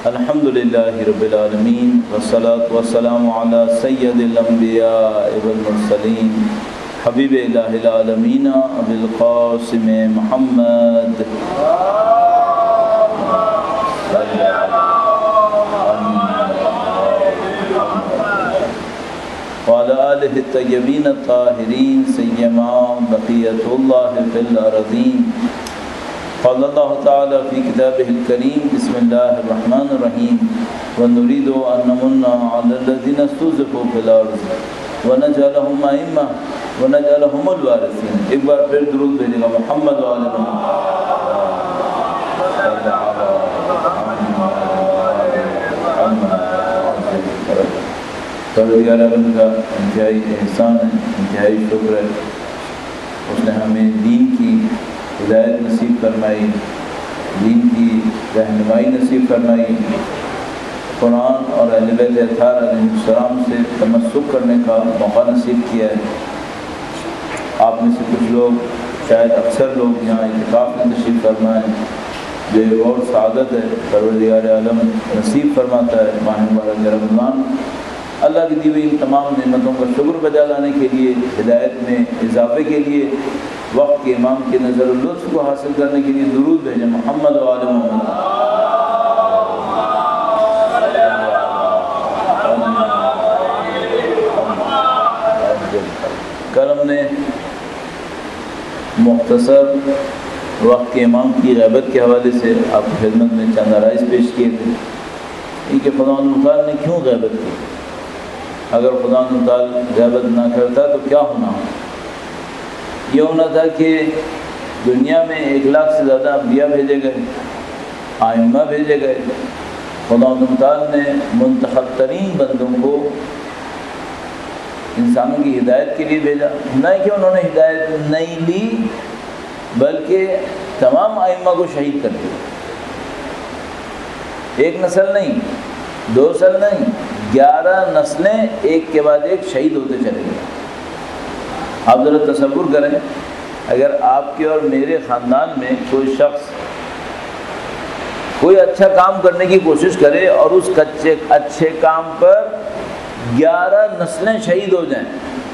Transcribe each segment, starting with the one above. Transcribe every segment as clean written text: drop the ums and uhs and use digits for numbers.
الحمدللہ رب العالمین والصلاة والسلام علی سید الانبیاء والمرسلین حبیب الہ العالمین ابی القاسم محمد وعلى آلہ الطیبین الطاہرین سیما بقیۃ اللہ فی الارضین قال اللہ تعالی فی کتابہ الکریم بسم اللہ الرحمن الرحیم ونريد ان نمن على الذین استضعفوا فی الارض ونجعلهم ائمہ ونجعلهم الوارثین۔ ایک بار پھر درود بھیجے گا محمد وعلی پروردگار عالم کا انتہائی احسان ہے، انتہائی شکر ہے، اس نے ہمیں دین کی ہدایت نصیب فرمائی، دین کی رہنمائی نصیب فرمائی، قرآن اور اہل بیت اطہار علیہ السلام سے تمسک کرنے کا موقع نصیب کیا ہے۔ آپ میں سے کچھ لوگ، شاید اکثر لوگ یہاں اعتکاف میں تشریف فرمائیں، جو ایک اور سعادت ہے پروردگار عالم نصیب فرماتا ہے ماہ مبارک رمضان۔ اللہ کی دی ہوئی ان تمام نعمتوں کا شکر بجا لانے کے لیے، ہدایت میں اضافے کے لیے، وقت کے امام کے نظر لطف کو حاصل کرنے کے لیے درود بھیجیں محمد و آل محمد۔ کل ہم نے مختصر وقت کے امام کی غیبت کے حوالے سے آپ کی خدمت میں چند آرائز پیش کیے تھے کہ خدا تعالیٰ نے کیوں غیبت کی، اگر خدا تعالیٰ غیبت نہ کرتا تو کیا ہونا؟ یہ ہونا تھا کہ دنیا میں 1 لاکھ سے زیادہ انبیاء بھیجے گئے، ائمہ بھیجے گئے۔ خدا تعالیٰ نے منتخب ترین بندوں کو انسانوں کی ہدایت کے لیے بھیجا، نہ کہ انہوں نے ہدایت نہیں لی بلکہ تمام ائمہ کو شہید کر دیا۔ 1 نسل نہیں، 2 نسل نہیں، 11 نسلیں ایک کے بعد ایک شہید ہوتے چلے گئے۔ آپ ذرا تصور کریں، اگر آپ کے اور میرے خاندان میں کوئی شخص کوئی اچھا کام کرنے کی کوشش کرے اور اس اچھے کام پر 11 نسلیں شہید ہو جائیں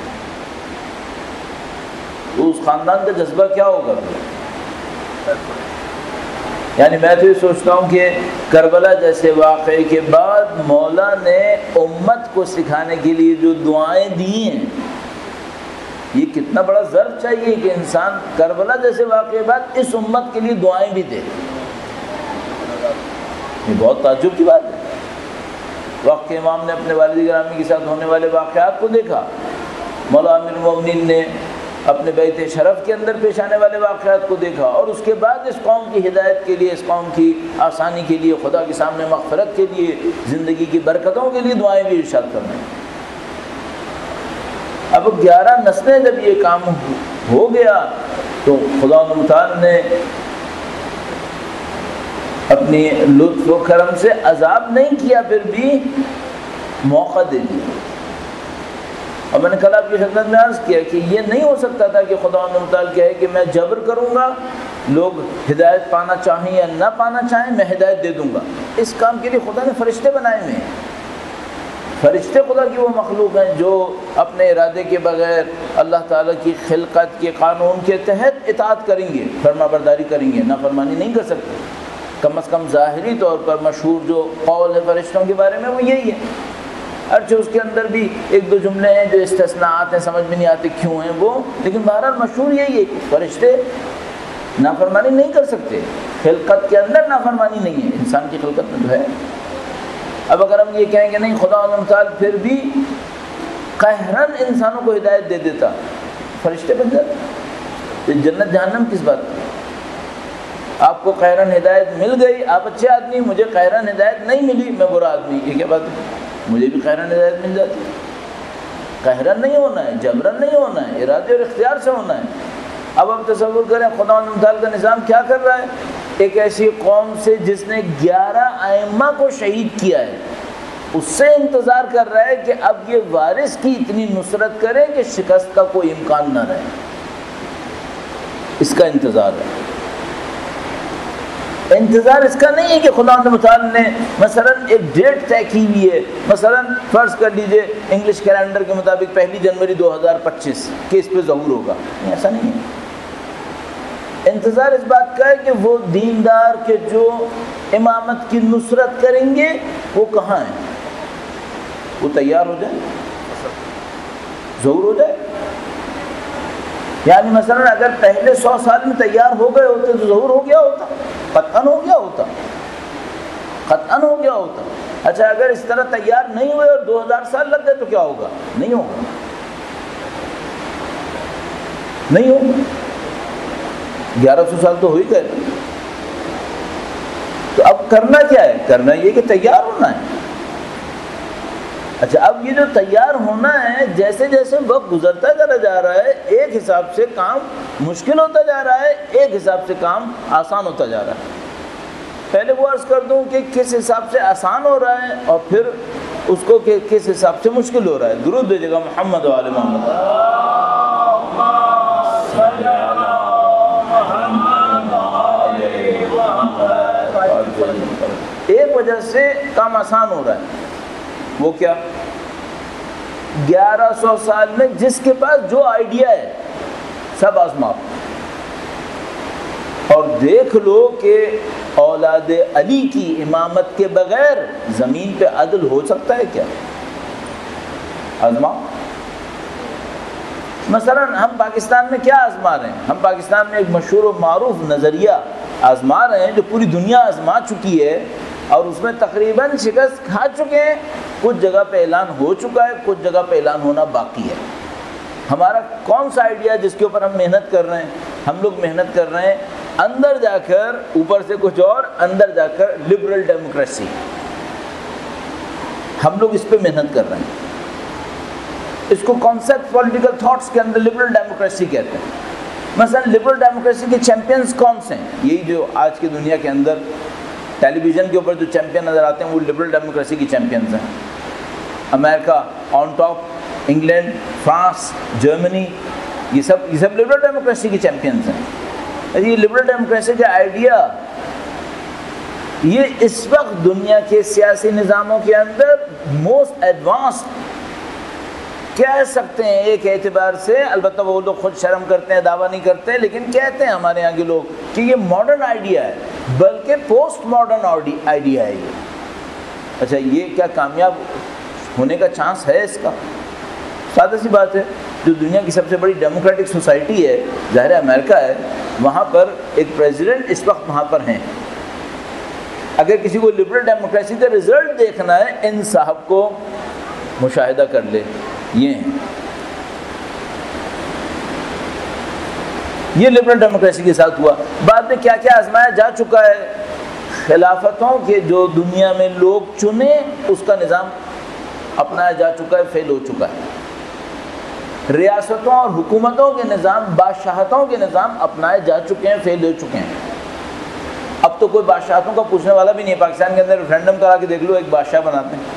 تو اس خاندان کا جذبہ کیا ہوگا؟ یعنی میں تو یہ سوچتا ہوں کہ کربلا جیسے واقعے کے بعد مولا نے امت کو سکھانے کے لیے جو دعائیں دی ہیں، یہ کتنا بڑا ظرف چاہیے کہ انسان کربلا جیسے واقعے بعد اس امت کے لیے دعائیں بھی دے۔ یہ بہت تعجب کی بات ہے۔ وقت کے امام نے اپنے والد گرامی کے ساتھ ہونے والے واقعات کو دیکھا، مولا امیر المومنین نے اپنے بیت شرف کے اندر پیش آنے والے واقعات کو دیکھا، اور اس کے بعد اس قوم کی ہدایت کے لیے، اس قوم کی آسانی کے لیے، خدا کے سامنے مغفرت کے لیے، زندگی کی برکتوں کے لیے دعائیں بھی ارشاد کرنا ہے۔ اب 11 نسلیں جب یہ کام ہو گیا تو خدا تعالیٰ نے اپنی لطف و کرم سے عذاب نہیں کیا، پھر بھی موقع دے دیا۔ اور میں نے کل آپ کی خدمت میں عرض کیا کہ یہ نہیں ہو سکتا تھا کہ خدا تعالیٰ کہے کہ میں جبر کروں گا، لوگ ہدایت پانا چاہیں یا نہ پانا چاہیں، میں ہدایت دے دوں گا۔ اس کام کے لیے خدا نے فرشتے بنائے ہوئے ہیں۔ فرشتے خدا کی وہ مخلوق ہیں جو اپنے ارادے کے بغیر اللہ تعالیٰ کی خلقت کے قانون کے تحت اطاعت کریں گے، فرما برداری کریں گے، نافرمانی نہیں کر سکتے۔ کم از کم ظاہری طور پر مشہور جو قول ہے فرشتوں کے بارے میں وہ یہی ہے، اگرچہ اس کے اندر بھی 1-2 جملے ہیں جو استثناءات ہیں، سمجھ میں نہیں آتے کیوں ہیں وہ، لیکن بہرحال مشہور یہی ہے کہ فرشتے نافرمانی نہیں کر سکتے، خلقت کے اندر نافرمانی نہیں ہے، انسان کی خلقت میں تو ہے۔ اب اگر ہم یہ کہیں کہ نہیں خدا تعالیٰ پھر بھی قہراً انسانوں کو ہدایت دے دیتا، فرشتے بن جاتے، تو جنت جہنم کس بات کی؟ آپ کو قہراً ہدایت مل گئی، آپ اچھے آدمی، مجھے قہراً ہدایت نہیں ملی، میں برا آدمی، یہ کیا بات ہے؟ مجھے بھی قہراً ہدایت مل جاتی ہے۔ قہراً نہیں ہونا ہے، جبراً نہیں ہونا ہے، ارادے اور اختیار سے ہونا ہے۔ اب آپ تصور کریں خدا تعالیٰ کا نظام کیا کر رہا ہے؟ ایک ایسی قوم سے جس نے 11 ائمہ کو شہید کیا ہے، اس سے انتظار کر رہا ہے کہ اب یہ وارث کی اتنی نصرت کرے کہ شکست کا کوئی امکان نہ رہے، اس کا انتظار ہے۔ انتظار اس کا نہیں ہے کہ خدا متعال نے مثلا ایک ڈیٹ طے کی ہوئی ہے، مثلا فرض کر لیجئے انگلش کیلنڈر کے مطابق 1 جنوری 2025 کہ اس پہ ظہور ہوگا، ایسا نہیں ہے۔ انتظار اس بات کا ہے کہ وہ دیندار کے جو امامت کی نصرت کریں گے وہ کہاں ہیں، وہ تیار ہو جائے، ظہور ہو جائے۔ یعنی مثلا اگر پہلے 100 سال میں تیار ہو گئے ہوتے تو ظہور ہو گیا ہوتا، قطعاً ہو گیا ہوتا، قطعاً ہو گیا ہوتا۔ اچھا اگر اس طرح تیار نہیں ہوئے اور 2000 سال لگ گئے تو کیا ہوگا؟ نہیں ہوگا، نہیں ہوگا، 1100 سال تو ہو ہی گئے۔ تو اب کرنا کیا ہے؟ کرنا یہ کہ تیار ہونا ہے۔ اچھا اب یہ جو تیار ہونا ہے، جیسے جیسے وقت گزرتا چلا جا رہا ہے ایک حساب سے کام مشکل ہوتا جا رہا ہے، ایک حساب سے کام آسان ہوتا جا رہا ہے۔ پہلے وہ عرض کر دوں کہ کس حساب سے آسان ہو رہا ہے اور پھر اس کو کہ کس حساب سے مشکل ہو رہا ہے۔ درود بھیجے گا محمد و آل محمد۔ ایک وجہ سے کام آسان ہو رہا ہے، وہ کیا؟ 1100 سال میں جس کے پاس جو آئیڈیا ہے سب آزماؤ، اور دیکھ لو کہ اولاد علی کی امامت کے بغیر زمین پہ عدل ہو سکتا ہے کیا؟ آزماؤ۔ مثلا ہم پاکستان میں کیا آزما رہے ہیں؟ ہم پاکستان میں ایک مشہور و معروف نظریہ آزما رہے ہیں جو پوری دنیا آزما چکی ہے اور اس میں تقریباً شکست کھا چکے ہیں۔ کچھ جگہ پہ اعلان ہو چکا ہے، کچھ جگہ پہ اعلان ہونا باقی ہے۔ ہمارا کون سا آئیڈیا جس کے اوپر ہم محنت کر رہے ہیں؟ ہم لوگ محنت کر رہے ہیں اندر جا کر، اوپر سے کچھ اور، اندر جا کر لبرل ڈیموکریسی، ہم لوگ اس پہ محنت کر رہے ہیں۔ اس کو کانسیپٹ پولیٹیکل تھاٹس کے اندر لبرل ڈیموکریسی کہتے ہیں۔ مثلا لبرل ڈیموکریسی کے چیمپئنز کون سے ہیں؟ یہی جو آج کی دنیا کے اندر ٹیلی ویژن کے اوپر جو چیمپئن نظر آتے ہیں وہ لبرل ڈیموکریسی کی چیمپئنز ہیں۔ امریکہ on top, England, France, Germany, یہ سب لبرل ڈیموکریسی کی چیمپئنز ہیں۔ یہ لبرل ڈیموکریسی کا آئیڈیا یہ اس وقت دنیا کے سیاسی نظاموں کے اندر موسٹ ایڈوانسڈ کہہ سکتے ہیں ایک اعتبار سے، البتہ وہ لوگ خود شرم کرتے ہیں، دعویٰ نہیں کرتے، لیکن کہتے ہیں ہمارے یہاں کے لوگ کہ یہ ماڈرن آئیڈیا ہے، بلکہ پوسٹ ماڈرن آئیڈیا ہے یہ۔ اچھا یہ کیا کامیاب ہونے کا چانس ہے اس کا؟ سادہ سی بات ہے، جو دنیا کی سب سے بڑی ڈیموکریٹک سوسائٹی ہے، ظاہر امریکہ ہے، وہاں پر ایک پریزیڈنٹ اس وقت وہاں پر ہیں۔ اگر کسی کو لبرل ڈیموکریسی کا رزلٹ دیکھنا ہے، ان صاحب کو مشاہدہ کر لے، یہ ہیں، یہ لبرل ڈیموکریسی کے ساتھ ہوا۔ بعد میں کیا کیا آزمایا جا چکا ہے، خلافتوں کے جو دنیا میں لوگ چنے اس کا نظام اپنایا جا چکا ہے، فیل ہو چکا ہے۔ ریاستوں اور حکومتوں کے نظام، بادشاہتوں کے نظام اپنائے جا چکے ہیں، فیل ہو چکے ہیں۔ اب تو کوئی بادشاہتوں کا پوچھنے والا بھی نہیں ہے۔ پاکستان کے اندر ریفرینڈم کرا کے دیکھ لو، ایک بادشاہ بناتے ہیں۔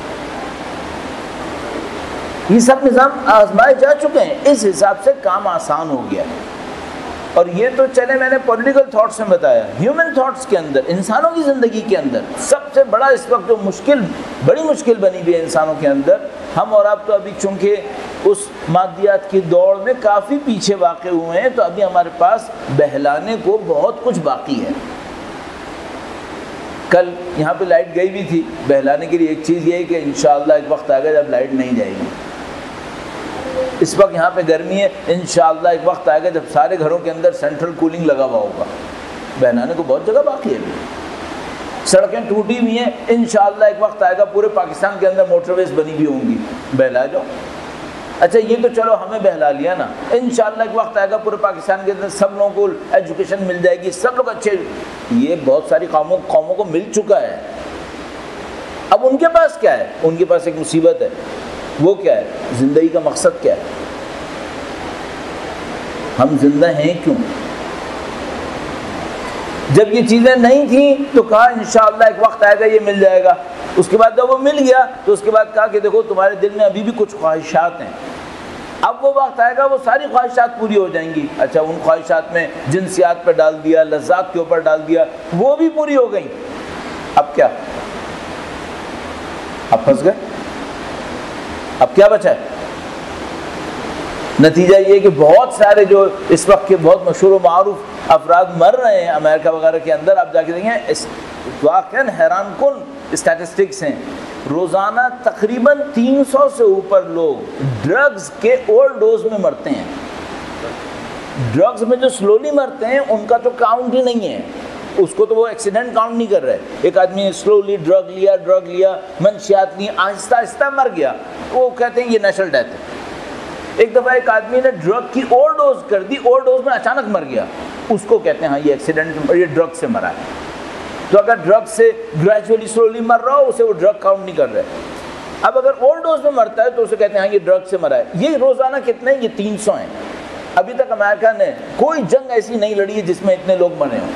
یہ سب نظام آزمائے جا چکے ہیں، اس حساب سے کام آسان ہو گیا۔ اور یہ تو چلے میں نے پولیٹیکل تھاٹس میں بتایا، ہیومن تھاٹس کے اندر، انسانوں کی زندگی کے اندر سب سے بڑا اس وقت جو بڑی مشکل بنی ہوئی ہے انسانوں کے اندر، ہم اور آپ تو ابھی چونکہ اس مادیات کی دوڑ میں کافی پیچھے واقع ہوئے ہیں، تو ابھی ہمارے پاس بہلانے کو بہت کچھ باقی ہے۔ کل یہاں پہ لائٹ گئی بھی تھی، بہلانے کے لیے ایک چیز یہ ہے کہ انشاءاللہ ایک وقت آئے گا جب لائٹ نہیں جائے گی۔ اس وقت یہاں پہ گرمی ہے، انشاءاللہ ایک وقت آئے گا جب سارے گھروں کے اندر سینٹرل کولنگ لگا ہوا ہوگا۔ بہلانے کو بہت جگہ باقی ہے ابھی، سڑکیں ٹوٹی ہوئی ہیں، انشاءاللہ ایک وقت آئے گا پورے پاکستان کے اندر موٹر ویز بنی بھی ہوں گی، بہلا جاؤ۔ اچھا یہ تو چلو ہمیں بہلا لیا نا، انشاءاللہ ایک وقت آئے گا پورے پاکستان کے اندر سب لوگوں کو ایجوکیشن مل جائے گی، سب لوگ اچھے، یہ بہت ساری قوموں کو مل چکا ہے۔ اب ان کے پاس کیا ہے؟ ان کے پاس ایک مصیبت ہے، وہ کیا ہے؟ زندگی کا مقصد کیا ہے؟ ہم زندہ ہیں کیوں؟ جب یہ چیزیں نہیں تھیں تو کہا انشاءاللہ ایک وقت آئے گا یہ مل جائے گا، اس کے بعد جب وہ مل گیا تو اس کے بعد کہا کہ دیکھو تمہارے دل میں ابھی بھی کچھ خواہشات ہیں، اب وہ وقت آئے گا وہ ساری خواہشات پوری ہو جائیں گی. اچھا ان خواہشات میں جنسیات پہ ڈال دیا, لذات کے اوپر ڈال دیا, وہ بھی پوری ہو گئیں. اب کیا؟ اب پھنس گئے. اب کیا بچا ہے؟ نتیجہ یہ کہ بہت سارے جو اس وقت کے بہت مشہور و معروف افراد مر رہے ہیں امریکہ وغیرہ کے اندر, آپ جا کے دیکھیں واقعاً حیران کن اسٹیٹسٹکس ہیں. روزانہ تقریباً 300 سے اوپر لوگ ڈرگز کے اوور ڈوز میں مرتے ہیں. ڈرگز میں جو سلولی مرتے ہیں ان کا تو کاؤنٹ ہی نہیں ہے, اس کو تو وہ ایکسیڈنٹ کاؤنٹ نہیں کر رہے. ایک آدمی نے سلولی ڈرگ لیا, منشیات لی, آہستہ آہستہ مر گیا, وہ کہتے ہیں یہ نیچرل ڈیتھ ہے. ایک دفعہ ایک آدمی نے ڈرگ کی اوور ڈوز کر دی, اوور ڈوز میں اچانک مر گیا, اس کو کہتے ہیں ہاں یہ ایکسیڈنٹ, یہ ڈرگ سے مرا ہے. تو اگر ڈرگ سے گریجولی سلولی مر رہا ہو اسے وہ ڈرگ کاؤنٹ نہیں کر رہے. اب اگر اوور ڈوز میں مرتا ہے تو اسے کہتے ہیں ہاں یہ ڈرگ سے مرا ہے. یہ روزانہ کتنے ہیں؟ یہ 300 ہیں. ابھی تک امریکہ نے کوئی جنگ ایسی نہیں لڑی ہے جس میں اتنے لوگ مرے ہوں.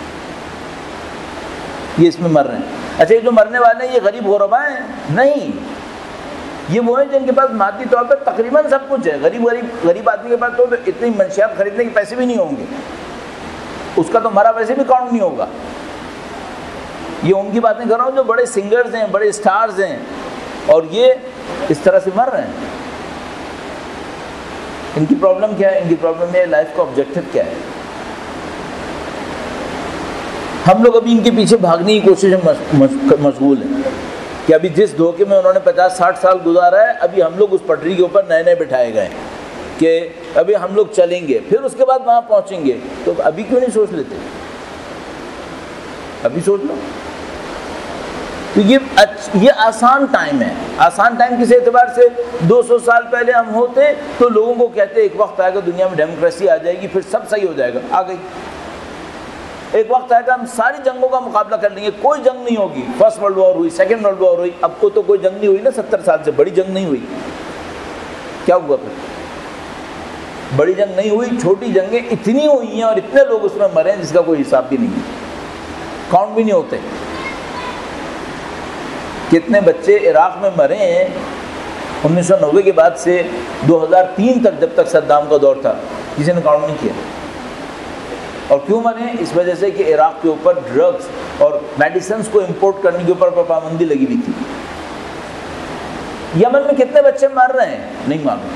یہ اس میں مر رہے ہیں. اچھا یہ جو مرنے والے ہیں یہ غریب غربا ہیں؟ نہیں, یہ وہ ہیں جن کے پاس مادی طور پر تقریباً سب کچھ ہے. غریب آدمی کے پاس تو اتنی منشیات خریدنے کے پیسے بھی نہیں ہوں گے, اس کا تو مرا ویسے بھی کاؤنٹ نہیں ہوگا. یہ ان کی باتیں کر رہا ہوں جو بڑے سنگرز ہیں, بڑے اسٹارز ہیں, اور یہ اس طرح سے مر رہے ہیں. ان کی پرابلم کیا ہے؟ ان کی پرابلم ہے لائف کا آبجیکٹو کیا ہے. ہم لوگ ابھی ان کے پیچھے بھاگنے کی کوشش میں مشغول ہیں کہ ابھی جس دھوکے میں انہوں نے 50-60 سال گزارا ہے, ابھی ہم لوگ اس پٹری کے اوپر نئے نئے بٹھائے گئے کہ ابھی ہم لوگ چلیں گے, پھر اس کے بعد وہاں پہنچیں گے. تو ابھی کیوں نہیں سوچ لیتے؟ ابھی سوچ لو. تو یہ آسان ٹائم ہے. آسان ٹائم کس اعتبار سے؟ 200 سال پہلے ہم ہوتے تو لوگوں کو کہتے ایک وقت آئے گا دنیا میں ڈیموکریسی آ جائے گی, پھر سب صحیح ہو جائے گا. آ گئی. ایک وقت آئے گا ہم ساری جنگوں کا مقابلہ کر لیں گے, کوئی جنگ نہیں ہوگی. فرسٹ ورلڈ وار ہوئی, سیکنڈ ورلڈ وار ہوئی, اب کو تو کوئی جنگ نہیں ہوئی نا 70 سال سے, بڑی جنگ نہیں ہوئی. کیا ہوا پھر؟ بڑی جنگ نہیں ہوئی, چھوٹی جنگیں اتنی ہوئی ہیں اور اتنے لوگ اس میں مرے ہیں جس کا کوئی حساب بھی نہیں ہے, کاؤنٹ بھی نہیں ہوتے. کتنے بچے عراق میں مرے ہیں 1990 کے بعد سے 2003 تک, جب تک صدام کا دور تھا, کسی نے کاؤنٹ نہیں کیا. اور کیوں مرے؟ اس وجہ سے کہ عراق کے اوپر ڈرگز اور میڈیسنز کو امپورٹ کرنے کے اوپر پابندی لگی ہوئی تھی. یمن میں کتنے بچے مر رہے ہیں نہیں معلوم.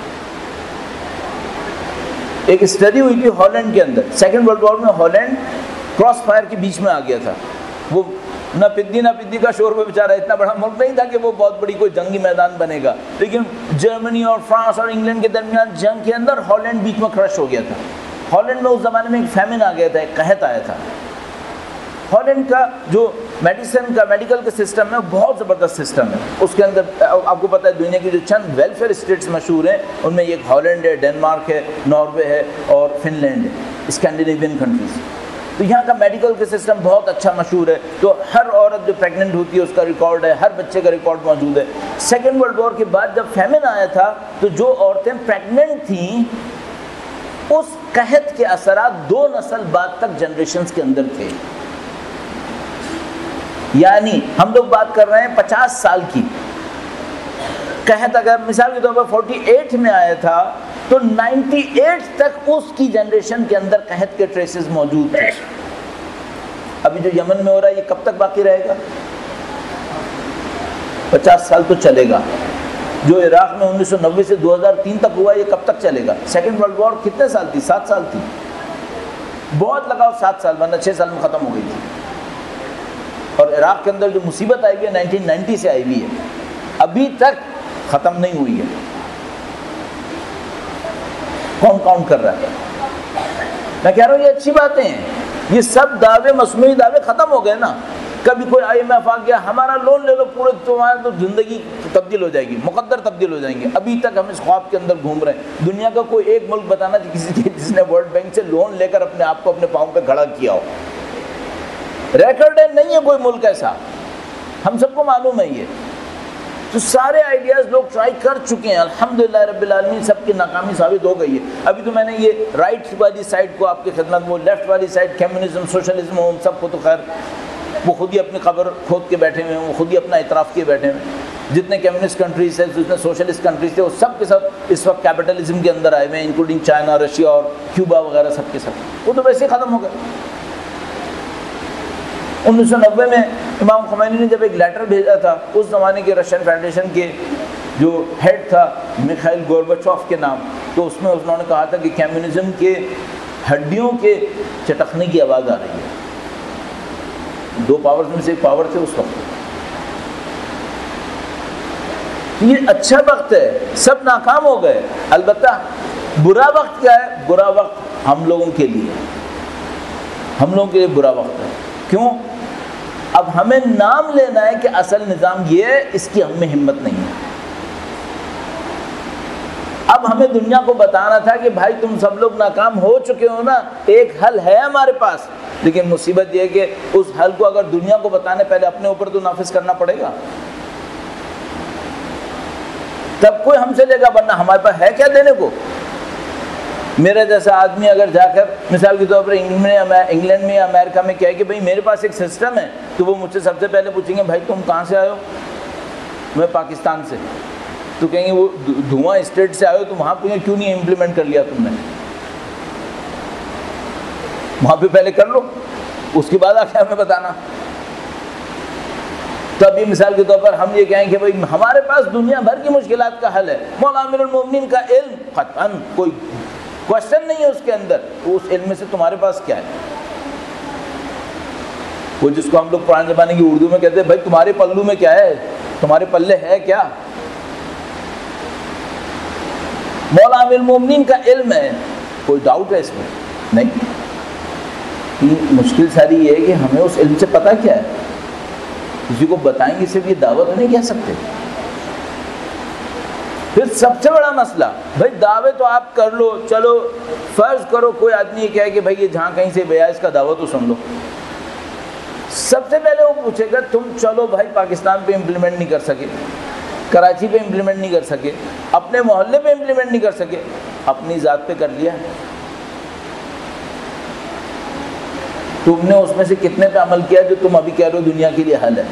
ایک اسٹڈی ہوئی تھی ہالینڈ کے اندر, سیکنڈ ورلڈ وار میں ہالینڈ کراس فائر کے بیچ میں آ گیا تھا. وہ نہ پدی کا شور میں بیچارہ, اتنا بڑا ملک نہیں تھا کہ وہ بہت بڑی کوئی جنگی میدان بنے گا, لیکن جرمنی اور فرانس اور انگلینڈ کے درمیان جنگ کے اندر ہالینڈ بیچ میں کرش ہو گیا تھا. ہالینڈ میں اس زمانے میں ایک فیمن آ گیا تھا, ایک قحط آیا تھا. ہالینڈ کا جو میڈیکل کا سسٹم ہے بہت زبردست سسٹم ہے. اس کے اندر آپ کو پتہ ہے دنیا کی جو چند ویلفیئر اسٹیٹس مشہور ہیں ان میں ایک ہالینڈ ہے, ڈنمارک ہے, ناروے ہے اور فن لینڈ ہے, اسکینڈینیوین کنٹریز. تو یہاں کا میڈیکل کا سسٹم بہت اچھا مشہور ہے. تو ہر عورت جو پریگننٹ ہوتی ہے اس کا ریکارڈ ہے, ہر بچے کا ریکارڈ موجود ہے. سیکنڈ ورلڈ وار کے بعد جب فیمن آیا تھا تو جو عورتیں پریگننٹ تھیں اس قحط کے اثرات 2 نسل بعد تک جنریشنز کے اندر تھے. یعنی ہم لوگ بات کر رہے ہیں 50 سال کی. قحط اگر مثال کے طور پر 48 میں آیا تھا تو 98 تک اس کی جنریشن کے اندر قحط کے ٹریسز موجود تھے. ابھی جو یمن میں ہو رہا ہے یہ کب تک باقی رہے گا؟ 50 سال تو چلے گا. جو عراق میں 1990 سے 2003 تک ہوا یہ کب تک چلے گا؟ سیکنڈ ورلڈ وار کتنے سال تھی؟ 7 سال تھی. بہت لگاؤ 7 سال, ورنہ 6 سال میں ختم ہو گئی تھی. اور عراق کے اندر جو مصیبت آئی ہوئی ہے 1990 سے آئی ہوئی ہے, ابھی تک ختم نہیں ہوئی ہے. کون کاؤنٹ کر رہا ہے؟ میں کہہ رہا ہوں یہ اچھی باتیں ہیں. یہ سب دعوے, مصنوعی دعوے ختم ہو گئے نا. کبھی کوئی IMF آ گیا, ہمارا لون لے لو پورے, تمہارا تو زندگی تبدیل ہو جائے گی, مقدر تبدیل ہو جائیں گے. ابھی تک ہم اس خواب کے اندر گھوم رہے ہیں. دنیا کا کوئی ایک ملک بتانا کسی جس نے ورلڈ بینک سے لون لے کر اپنے آپ کو اپنے پاؤں پہ کھڑا کیا ہو. ریکارڈ نہیں ہے کوئی ملک ایسا, ہم سب کو معلوم ہے یہ. تو سارے آئیڈیاز لوگ ٹرائی کر چکے ہیں, الحمدللہ رب العالمین سب کی ناکامی ثابت ہو گئی ہے. ابھی تو میں نے یہ رائٹ والی سائڈ کو آپ کی خدمت, وہ لیفٹ والی سائڈ کمیونزم, سوشلزم, ان سب کو تو خیر وہ خود ہی اپنی قبر کھود کے بیٹھے ہوئے ہیں, وہ خود ہی اپنا اعتراف کیے بیٹھے ہوئے ہیں. جتنے کمیونسٹ کنٹریز ہیں، جتنے سوشلسٹ کنٹریز تھے، وہ سب کے سب اس وقت کیپٹلزم کے اندر آئے ہوئے ہیں، انکلوڈنگ چائنا، رشیا اور کیوبا وغیرہ سب کے سب، وہ تو ویسے ہی ختم ہو گئے۔ 1990 میں امام خمینی نے جب ایک لیٹر بھیجا تھا اس زمانے کے رشین فیڈریشن کے جو ہیڈ تھا میخائیل گورباچوف کے نام، تو اس میں انہوں نے کہا تھا کہ کمیونزم کے ہڈیوں کے چٹکنے کی آواز آ رہی ہے۔ دو پاورز میں سے ایک پاور تھے اس وقت۔ یہ اچھا وقت ہے، سب ناکام ہو گئے، البتہ برا وقت کیا ہے؟ برا وقت ہم لوگوں کے لیے، ہم لوگوں کے لیے برا وقت ہے۔ کیوں؟ اب ہمیں نام لینا ہے کہ اصل نظام یہ ہے، اس کی ہم میں ہمت نہیں ہے۔ اب ہمیں دنیا کو بتانا تھا کہ بھائی تم سب لوگ ناکام ہو چکے ہو نا، ایک حل ہے ہمارے پاس، لیکن مصیبت یہ ہے کہ اس حل کو اگر دنیا کو بتانے پہلے اپنے اوپر تو نافذ کرنا پڑے گا، تب کوئی ہم سے لے گا، ورنہ ہمارے پاس ہے کیا دینے کو؟ میرا جیسا آدمی اگر جا کر مثال کے طور پر انگلینڈ میں یا امریکہ میں کہے کہ بھائی میرے پاس ایک سسٹم ہے، تو وہ مجھ سے سب سے پہلے پوچھیں گے بھائی تم کہاں سے آئے ہو؟ میں پاکستان سے۔ تو کہیں گے وہ دھواں اسٹیٹ سے آئے ہو، تو وہاں پہ کیوں نہیں امپلیمنٹ کر لیا تم نے؟ وہاں پہ پہلے کر لو، اس کے بعد آ کے ہمیں بتانا۔ تو ابھی مثال کے طور پر ہم یہ کہیں کہ بھائی ہمارے پاس دنیا بھر کی مشکلات کا حل ہے، مولا امیر المومنین کا علم قطعاً کوئی کوشچن نہیں ہے اس کے اندر، اس علم میں سے تمہارے پاس کیا ہے؟ وہ جس کو ہم لوگ پرانے زمانے کی اردو میں کہتے ہیں بھائی تمہارے پلو میں کیا ہے، تمہارے پلے ہے کیا؟ مولا امیر المومنین کا علم ہے، کوئی ڈاؤٹ ہے اس میں؟ نہیں۔ مشکل ساری یہ ہے کہ ہمیں اس علم سے پتہ کیا ہے، کسی کو بتائیں گے صرف یہ دعوت نہیں کہہ سکتے۔ پھر سب سے بڑا مسئلہ بھائی دعوے تو آپ کر لو، چلو فرض کرو کوئی آدمی یہ کہے کہ بھائی یہ جہاں کہیں سے بیا اس کا دعوت تو سن لو، سب سے پہلے وہ پوچھے گا تم چلو بھائی پاکستان پہ امپلیمنٹ نہیں کر سکے، کراچی پہ امپلیمنٹ نہیں کر سکے، اپنے محلے پہ امپلیمنٹ نہیں کر سکے، اپنی ذات پہ کر لیا؟ تم نے اس میں سے کتنے پہ عمل کیا جو تم ابھی کہہ رہے ہو دنیا کے لیے حل ہے؟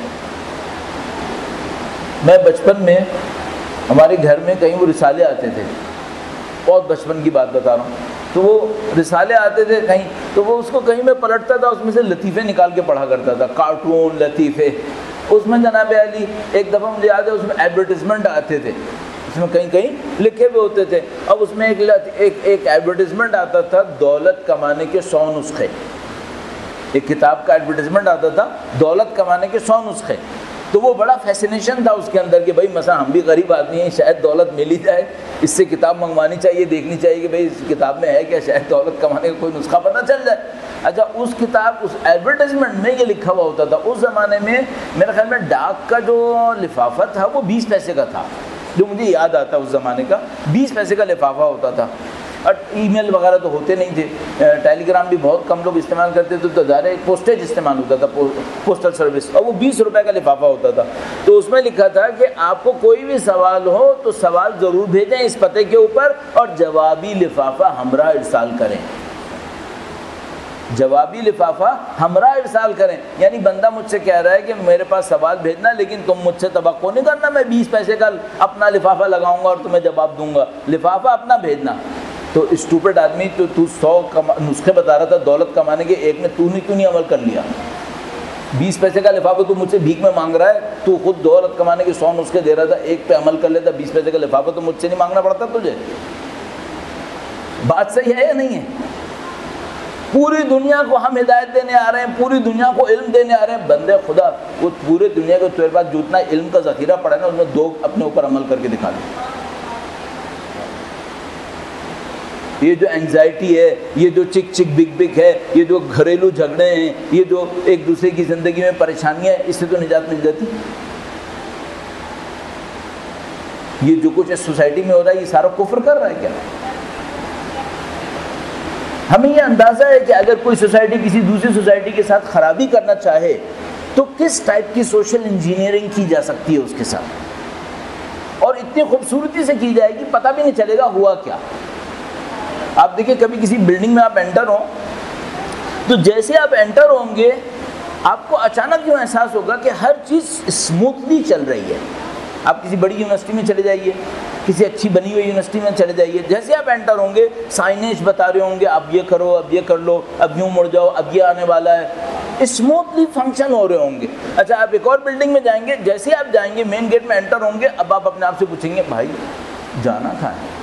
میں بچپن میں ہمارے گھر میں کہیں وہ رسالے آتے تھے، بہت بچپن کی بات بتا رہا ہوں، تو وہ رسالے آتے تھے کہیں، تو وہ اس کو کہیں میں پلٹتا تھا، اس میں سے لطیفے نکال کے پڑھا کرتا تھا، کارٹون لطیفے۔ اس میں جناب علی ایک دفعہ مجھے یاد ہے اس میں ایڈورٹیزمنٹ آتے تھے، اس میں کہیں کہیں لکھے ہوئے ہوتے تھے۔ اب اس میں ایک ایڈورٹیزمنٹ آتا تھا دولت کمانے کے 100 نسخے، ایک کتاب کا ایڈورٹیزمنٹ آتا تھا دولت کمانے کے 100 نسخے۔ تو وہ بڑا فیسینیشن تھا اس کے اندر کہ بھائی مثلا ہم بھی غریب آدمی ہیں، شاید دولت مل ہی جائے، اس سے کتاب منگوانی چاہیے، دیکھنی چاہیے کہ بھائی اس کتاب میں ہے کیا، شاید دولت کمانے کا کوئی نسخہ پتہ چل جائے۔ اچھا اس کتاب اس ایڈورٹیزمنٹ میں یہ لکھا ہوا ہوتا تھا، اس زمانے میں میرے خیال میں ڈاک کا جو لفافہ تھا وہ 20 پیسے کا تھا، جو مجھے یاد آتا ہے اس زمانے کا 20 پیسے کا لفافہ ہوتا تھا، اور ای میل وغیرہ تو ہوتے نہیں تھے، ٹیلی گرام بھی بہت کم لوگ استعمال کرتے تھے، تو ظاہر ایک پوسٹیج استعمال ہوتا تھا، پوسٹل سروس، اور وہ 20 روپے کا لفافہ ہوتا تھا۔ تو اس میں لکھا تھا کہ آپ کو کوئی بھی سوال ہو تو سوال ضرور بھیجیں اس پتے کے اوپر، اور جوابی لفافہ ہمراہ ارسال کریں، جوابی لفافہ ہمراہ ارسال کریں۔ یعنی بندہ مجھ سے کہہ رہا ہے کہ میرے پاس سوال بھیجنا، لیکن تم مجھ سے توقع نہیں کرنا میں 20 پیسے کا اپنا لفافہ لگاؤں گا اور تمہیں جواب دوں گا، لفافہ اپنا بھیجنا۔ تو اسٹوپڈ آدمی تو 100 نسخے بتا رہا تھا دولت کمانے کے، ایک نے کیوں نہیں عمل کر لیا؟ 20 پیسے کا لفافہ تو مجھ سے بھیک میں مانگ رہا ہے، تو خود دولت کمانے کے 100 نسخے دے رہا تھا، ایک پہ عمل کر لیتا، 20 پیسے کا لفافہ تو مجھ سے نہیں مانگنا پڑتا تجھے۔ بات صحیح ہے یا نہیں ہے؟ پوری دنیا کو ہم ہدایت دینے آ رہے ہیں، پوری دنیا کو علم دینے آ رہے ہیں، بندے خدا وہ پورے دنیا کے تیرے پاس جتنا علم کا ذخیرہ پڑا ہے نا، اس میں 2 اپنے اوپر عمل کر کے دکھا دیں۔ یہ جو اینگزائٹی ہے، یہ جو چک چک بگ بگ ہے، یہ جو گھریلو جھگڑے ہیں، یہ جو ایک دوسرے کی زندگی میں پریشانیاں ہیں، اس سے تو نجات مل جاتی۔ یہ جو کچھ اس سوسائٹی میں ہو رہا ہے یہ سارا کفر کر رہا ہے کیا؟ ہمیں یہ اندازہ ہے کہ اگر کوئی سوسائٹی کسی دوسری سوسائٹی کے ساتھ خرابی کرنا چاہے تو کس ٹائپ کی سوشل انجینئرنگ کی جا سکتی ہے اس کے ساتھ، اور اتنی خوبصورتی سے کی جائے گی پتہ بھی نہیں چلے گا ہوا کیا۔ آپ دیکھیں کبھی کسی بلڈنگ میں آپ انٹر ہوں تو جیسے آپ انٹر ہوں گے آپ کو اچانک یوں احساس ہوگا کہ ہر چیز اسموتھلی چل رہی ہے، آپ کسی بڑی یونیورسٹی میں چلے جائیے، کسی اچھی بنی ہوئی یونیورسٹی میں چلے جائیے، جیسے آپ انٹر ہوں گے سائنیج بتا رہے ہوں گے اب یہ کرو، اب یہ کر لو، اب یوں مڑ جاؤ، اب یہ آنے والا ہے، اسموتھلی فنکشن ہو رہے ہوں گے۔ اچھا آپ ایک اور بلڈنگ میں جائیں گے، جیسے ہی آپ جائیں گے مین گیٹ میں انٹر ہوں گے، اب آپ اپنے آپ سے پوچھیں گے بھائی جانا کہاں ہے؟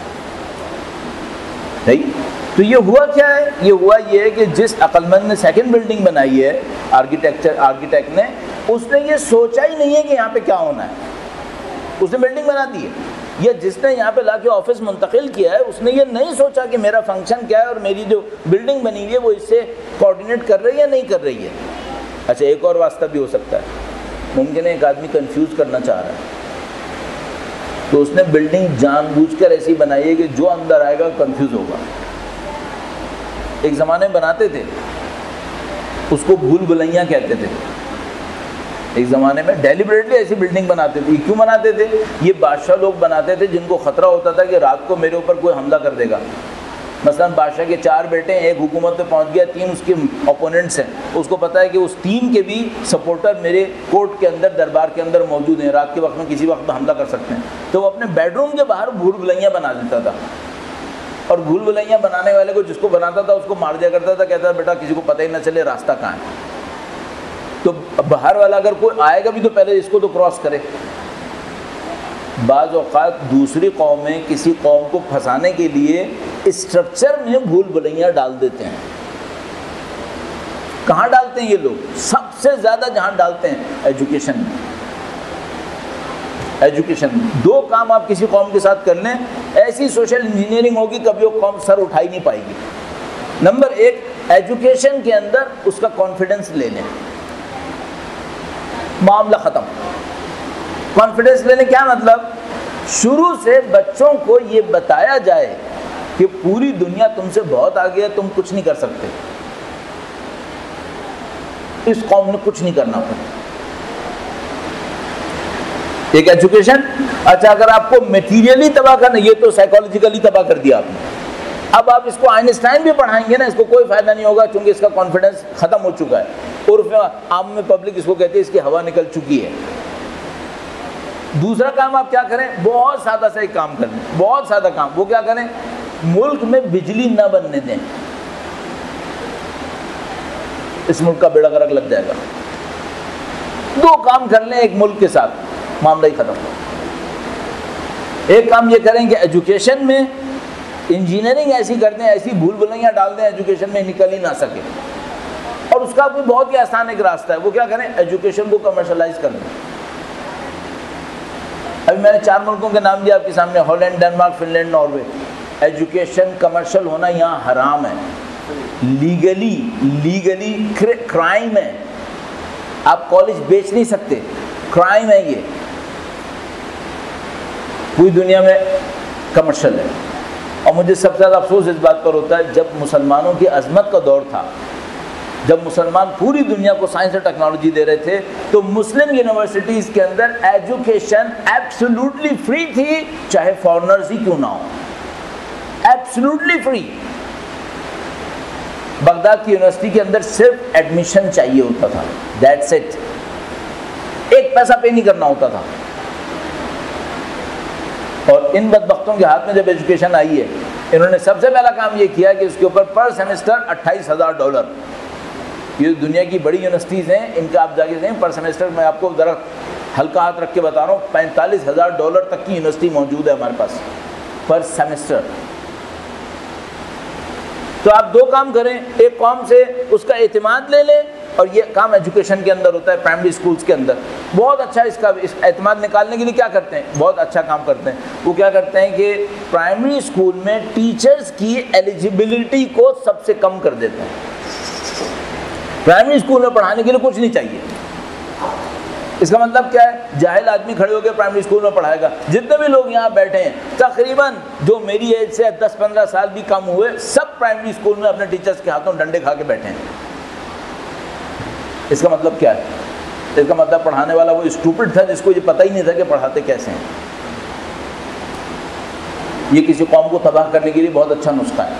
صحیح؟ تو یہ ہوا کیا ہے؟ یہ ہوا یہ ہے کہ جس عقل مند نے سیکنڈ بلڈنگ بنائی ہے، آرکیٹیکٹ نے، اس نے یہ سوچا ہی نہیں ہے کہ یہاں پہ کیا ہونا ہے، اس نے بلڈنگ بنا دی ہے۔ یا جس نے یہاں پہ لا کے آفس منتقل کیا ہے، اس نے یہ نہیں سوچا کہ میرا فنکشن کیا ہے اور میری جو بلڈنگ بنی ہوئی ہے وہ اس سے کوآرڈینیٹ کر رہی ہے یا نہیں کر رہی ہے۔ اچھا ایک اور واسطہ بھی ہو سکتا ہے، ممکن ہے ایک آدمی کنفیوز کرنا چاہ رہا ہے، تو اس نے بلڈنگ جان بوجھ کر ایسی بنائی ہے کہ جو اندر آئے گا کنفیوز ہوگا۔ ایک زمانے میں بناتے تھے، اس کو بھول بھلائیاں کہتے تھے، ایک زمانے میں ڈیلیبریٹلی ایسی بلڈنگ بناتے تھے۔ کیوں بناتے تھے؟ یہ بادشاہ لوگ بناتے تھے جن کو خطرہ ہوتا تھا کہ رات کو میرے اوپر کوئی حملہ کر دے گا۔ مثلا بادشاہ کے 4 بیٹے ہیں، ایک حکومت پہ پہنچ گیا، 3 اس کے اپوننٹس ہیں، اس کو پتہ ہے کہ اس 3 کے بھی سپورٹر میرے کورٹ کے اندر، دربار کے اندر موجود ہیں، رات کے وقت میں کسی وقت حملہ کر سکتے ہیں، تو وہ اپنے بیڈ روم کے باہر بھول بھلائیاں بنا دیتا تھا، اور بھول بھلائیاں بنانے والے کو، جس کو بناتا تھا اس کو مار دیا کرتا تھا، کہتا تھا بیٹا کسی کو پتہ ہی نہ چلے راستہ کہاں ہے۔ تو باہر والا اگر کوئی آئے گا بھی تو پہلے اس کو تو کراس کرے۔ بعض اوقات دوسری قومیں کسی قوم کو پھنسانے کے لیے اسٹرکچر میں بھول بھلائیاں ڈال دیتے ہیں۔ کہاں ڈالتے ہیں یہ لوگ؟ سب سے زیادہ جہاں ڈالتے ہیں ایجوکیشن میں۔ ایجوکیشن میں 2 کام آپ کسی قوم کے ساتھ کر لیں، ایسی سوشل انجینئرنگ ہوگی کبھی وہ قوم سر اٹھا ہی نہیں پائے گی۔ نمبر 1 ایجوکیشن کے اندر اس کا کانفیڈنس لے لیں، معاملہ ختم۔ کانفیڈنس لینے کیا مطلب؟ شروع سے بچوں کو یہ بتایا جائے کہ پوری دنیا تم سے بہت آگے ہے، تم کچھ نہیں کر سکتے، اس قوم نے کچھ نہیں کرنا پڑا۔ ایک ایجوکیشن۔ اچھا اگر آپ کو میٹیریلی تباہ کرنا، یہ تو سائیکالوجیکلی تباہ کر دیا آپ نے، اب آپ اس کو آئنسٹائن بھی پڑھائیں گے نا، اس کو کوئی فائدہ نہیں ہوگا، چونکہ اس کا کانفیڈنس ختم ہو چکا ہے، عرف عام میں پبلک اس کو کہتے ہیں اس کی ہوا نکل چکی ہے۔ دوسرا کام آپ کیا کریں؟ بہت سادہ سا ایک کام کریں، بہت سادہ کام، وہ کیا کریں؟ ملک میں بجلی نہ بننے دیں، اس ملک کا بیڑا غرق لگ جائے گا۔ 2 کام کر لیں ایک ملک کے ساتھ، معاملہ ہی ختم۔ ایک کام یہ کریں کہ ایجوکیشن میں انجینئرنگ ایسی کر دیں، ایسی بھول بھلائیاں ڈال دیں ایجوکیشن میں نکل ہی نہ سکے، اور اس کا بھی بہت ہی آسان ایک راستہ ہے، وہ کیا کریں؟ ایجوکیشن کو کمرشلائز کر دیں۔ ابھی میں نے 4 ملکوں کے نام دیا آپ کے سامنے، Holland, Denmark, Finland, Norway. Education commercial ہونا یہاں حرام ہے، لیگلی کرائم ہے، آپ کالج بیچ نہیں سکتے، کرائم ہے یہ، پوری دنیا میں کمرشل ہے۔ اور مجھے سب سے زیادہ افسوس اس بات پر ہوتا ہے، جب مسلمانوں کی عظمت کا دور تھا، جب مسلمان پوری دنیا کو سائنس اور ٹیکنالوجی دے رہے تھے، تو مسلم یونیورسٹیز کے اندر ایجوکیشن ایبسولوٹلی فری تھی، چاہے فارنرز ہی کیوں نہ ہو، ایبسولوٹلی فری۔ بغداد کی یونیورسٹی کے اندر صرف ایڈمیشن چاہیے ہوتا تھا، دیٹس اٹ، ایک پیسہ پے نہیں کرنا ہوتا تھا۔ اور ان بدبختوں کے ہاتھ میں جب ایجوکیشن آئی ہے، انہوں نے سب سے پہلا کام یہ کیا کہ اس کے اوپر پر سیمسٹر $28,000، یہ دنیا کی بڑی یونیورسٹیز ہیں، ان کا آپ جا کے دیکھیں پر سیمسٹر، میں آپ کو ذرا ہلکا ہاتھ رکھ کے بتا رہا ہوں، $45,000 تک کی یونیورسٹی موجود ہے ہمارے پاس پر سیمسٹر۔ تو آپ 2 کام کریں، ایک قوم سے اس کا اعتماد لے لیں، اور یہ کام ایجوکیشن کے اندر ہوتا ہے، پرائمری سکولز کے اندر بہت اچھا اس کا اعتماد نکالنے کے لیے کیا کرتے ہیں، بہت اچھا کام کرتے ہیں۔ وہ کیا کرتے ہیں کہ پرائمری سکول میں ٹیچرز کی ایلیجیبلٹی کو سب سے کم کر دیتے ہیں، پرائمری سکول میں پڑھانے کے لیے کچھ نہیں چاہیے۔ اس کا مطلب کیا ہے؟ جاہل آدمی کھڑے ہو کے پرائمری سکول میں پڑھائے گا۔ جتنے بھی لوگ یہاں بیٹھے ہیں تقریباً جو میری ایج سے 10-15 سال بھی کم ہوئے، سب پرائمری سکول میں اپنے ٹیچرز کے ہاتھوں ڈنڈے کھا کے بیٹھے ہیں۔ اس کا مطلب کیا ہے؟ اس کا مطلب پڑھانے والا وہ اسٹوپڈ تھا جس کو یہ پتہ ہی نہیں تھا کہ پڑھاتے کیسے ہیں۔ یہ کسی قوم کو تباہ کرنے کے لیے بہت اچھا نسخہ ہے۔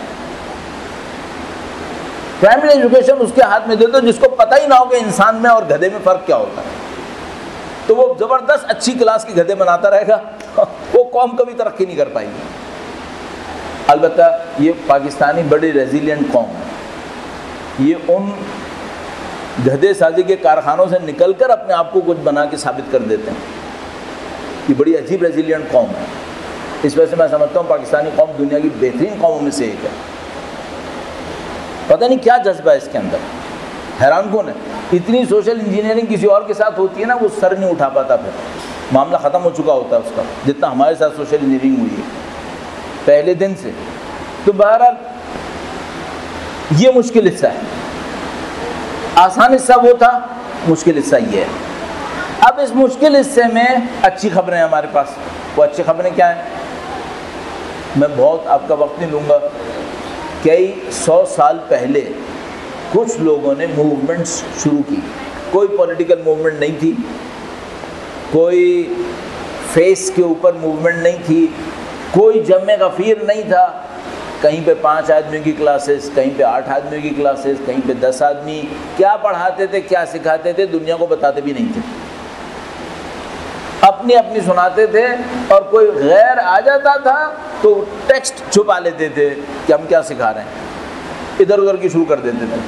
پرائمری ایجوکیشن اس کے ہاتھ میں دے دو جس کو پتہ ہی نہ ہو کہ انسان میں اور گدھے میں فرق کیا ہوتا ہے۔ تو وہ زبردست اچھی کلاس کے گدھے بناتا رہے گا، وہ قوم کبھی ترقی نہیں کر پائے گی۔ البتہ یہ پاکستانی بڑی ریزیلینٹ قوم ہے، یہ ان گدھے سازی کے کارخانوں سے نکل کر اپنے آپ کو کچھ بنا کے ثابت کر دیتے ہیں۔ یہ بڑی عجیب ریزیلینٹ قوم ہے، اس وجہ سے میں سمجھتا ہوں پاکستانی قوم دنیا کی بہترین قوموں میں سے ایک ہے۔ پتہ نہیں کیا جذبہ ہے اس کے اندر، حیران کون ہے۔ اتنی سوشل انجینئرنگ کسی اور کے ساتھ ہوتی ہے نا، وہ سر نہیں اٹھا پاتا، پھر معاملہ ختم ہو چکا ہوتا ہے اس کا، جتنا ہمارے ساتھ سوشل انجینئرنگ ہوئی ہے پہلے دن سے۔ تو بہرحال یہ مشکل حصہ ہے، آسان حصہ وہ تھا، مشکل حصہ یہ ہے۔ اب اس مشکل حصے میں اچھی خبریں ہیں ہمارے پاس۔ وہ اچھی خبریں کیا ہیں؟ میں بہت آپ کا وقت نہیں لوں گا۔ کئی 100 سال پہلے کچھ لوگوں نے موومنٹس شروع کی، کوئی پولیٹیکل موومنٹ نہیں تھی، کوئی فیس کے اوپر موومنٹ نہیں تھی، کوئی جمع غفیر نہیں تھا، کہیں پہ 5 آدمیوں کی کلاسز، کہیں پہ 8 آدمیوں کی کلاسز، کہیں پہ 10 آدمی، کیا پڑھاتے تھے کیا سکھاتے تھے دنیا کو بتاتے بھی نہیں تھے، اپنی اپنی سناتے تھے، اور کوئی غیر آ جاتا تھا تو ٹیکسٹ چھپا لیتے تھے کہ ہم کیا سکھا رہے ہیں، ادھر ادھر کی شروع کر دیتے تھے۔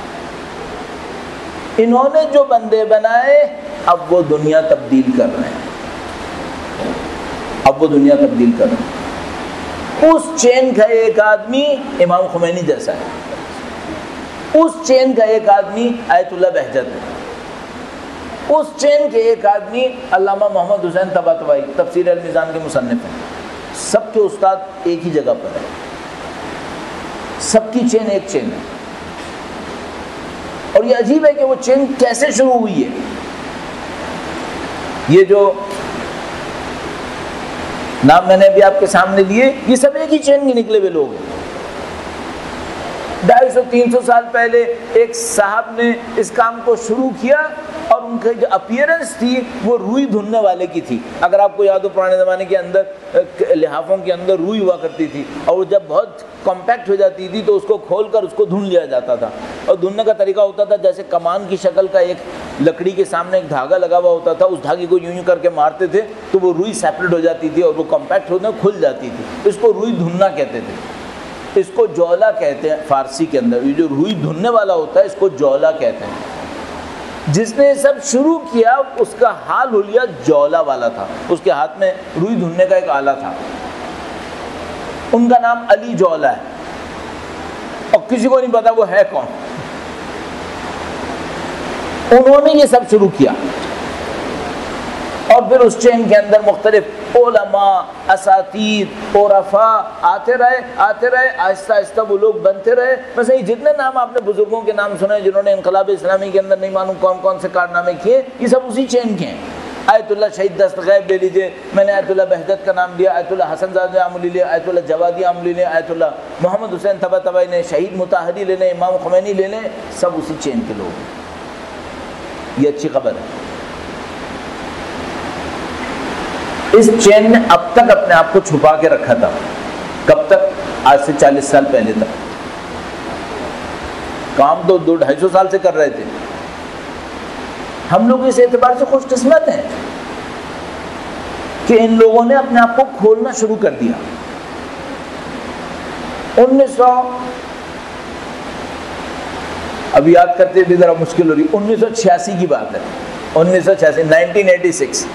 انہوں نے جو بندے بنائے اب وہ دنیا تبدیل کر رہے ہیں، اب وہ دنیا تبدیل کر رہے ہیں۔ اس چین کا ایک آدمی امام خمینی جیسا ہے، اس چین کا ایک آدمی آیت اللہ بہجت ہے، اس چین کے ایک آدمی علامہ محمد حسین طباطبائی تفسیر المیزان کے مصنف ہیں۔ سب کے استاد ایک ہی جگہ پر ہیں، سب کی چین ایک چین ہے۔ اور یہ عجیب ہے کہ وہ چین کیسے شروع ہوئی ہے۔ یہ جو نام میں نے ابھی آپ کے سامنے لیے، یہ سب ایک ہی چین کے نکلے ہوئے لوگ ہیں۔ 250-300 سال پہلے ایک صاحب نے اس کام کو شروع کیا، اور ان کی جو اپیرنس تھی وہ روئی دھننے والے کی تھی۔ اگر آپ کو یاد ہو پرانے زمانے کے اندر لحافوں کے اندر روئی ہوا کرتی تھی، اور وہ جب بہت کمپیکٹ ہو جاتی تھی تو اس کو کھول کر اس کو دھن لیا جاتا تھا، اور دھننے کا طریقہ ہوتا تھا جیسے کمان کی شکل کا ایک لکڑی کے سامنے ایک دھاگا لگا ہوا ہوتا تھا، اس دھاگے کو یوں کر کے مارتے تھے تو وہ روئی سیپریٹ ہو جاتی تھی اور وہ کمپیکٹ ہونے کھل جاتی تھی۔ اس کو روئی دھننا کہتے تھے، اس کو جولا کہتے ہیں فارسی کے اندر۔ یہ جو روئی دھننے والا ہوتا ہے اس کو جولا کہتے ہیں۔ جس نے سب شروع کیا اس کا حال حلیہ جولا والا تھا، اس کے ہاتھ میں روئی دھننے کا ایک آلہ تھا، ان کا نام علی جولا ہے، اور کسی کو نہیں پتا وہ ہے کون۔ انہوں نے یہ سب شروع کیا، اور پھر اس چین کے اندر مختلف علماء، اساتید، عرفاء آتے رہے، آہستہ آہستہ وہ لوگ بنتے رہے۔ مثلا یہ جتنے نام آپ نے بزرگوں کے نام سنے جنہوں نے انقلاب اسلامی کے اندر نہیں معلوم کون کون سے کارنامے کیے، یہ سب اسی چین کے ہیں۔ آیت اللہ شہید دستغیب لے لیجئے، میں نے آیت اللہ بہجت کا نام لیا، آیت اللہ حسن زادہ عملی لے، آیت اللہ جوادی عملی لے، آیت اللہ محمد حسین طباطبائی نے، شہید مطہری لے لیں، امام خمینی لے لیں، سب اسی چین کے لوگ ہیں۔ یہ اچھی خبر ہے۔ اس چین نے اب تک اپنے آپ کو چھپا کے رکھا تھا، کب تک؟ آج سے 40 سال پہلے تک۔ کام تو 200-250 سال سے کر رہے تھے۔ ہم لوگ اس اعتبار سے خوش قسمت ہیں کہ ان لوگوں نے اپنے آپ کو کھولنا شروع کر دیا۔ 1900 ابھی یاد کرتے بھی ذرا مشکل ہو رہی، 1986 کی بات ہے، 1986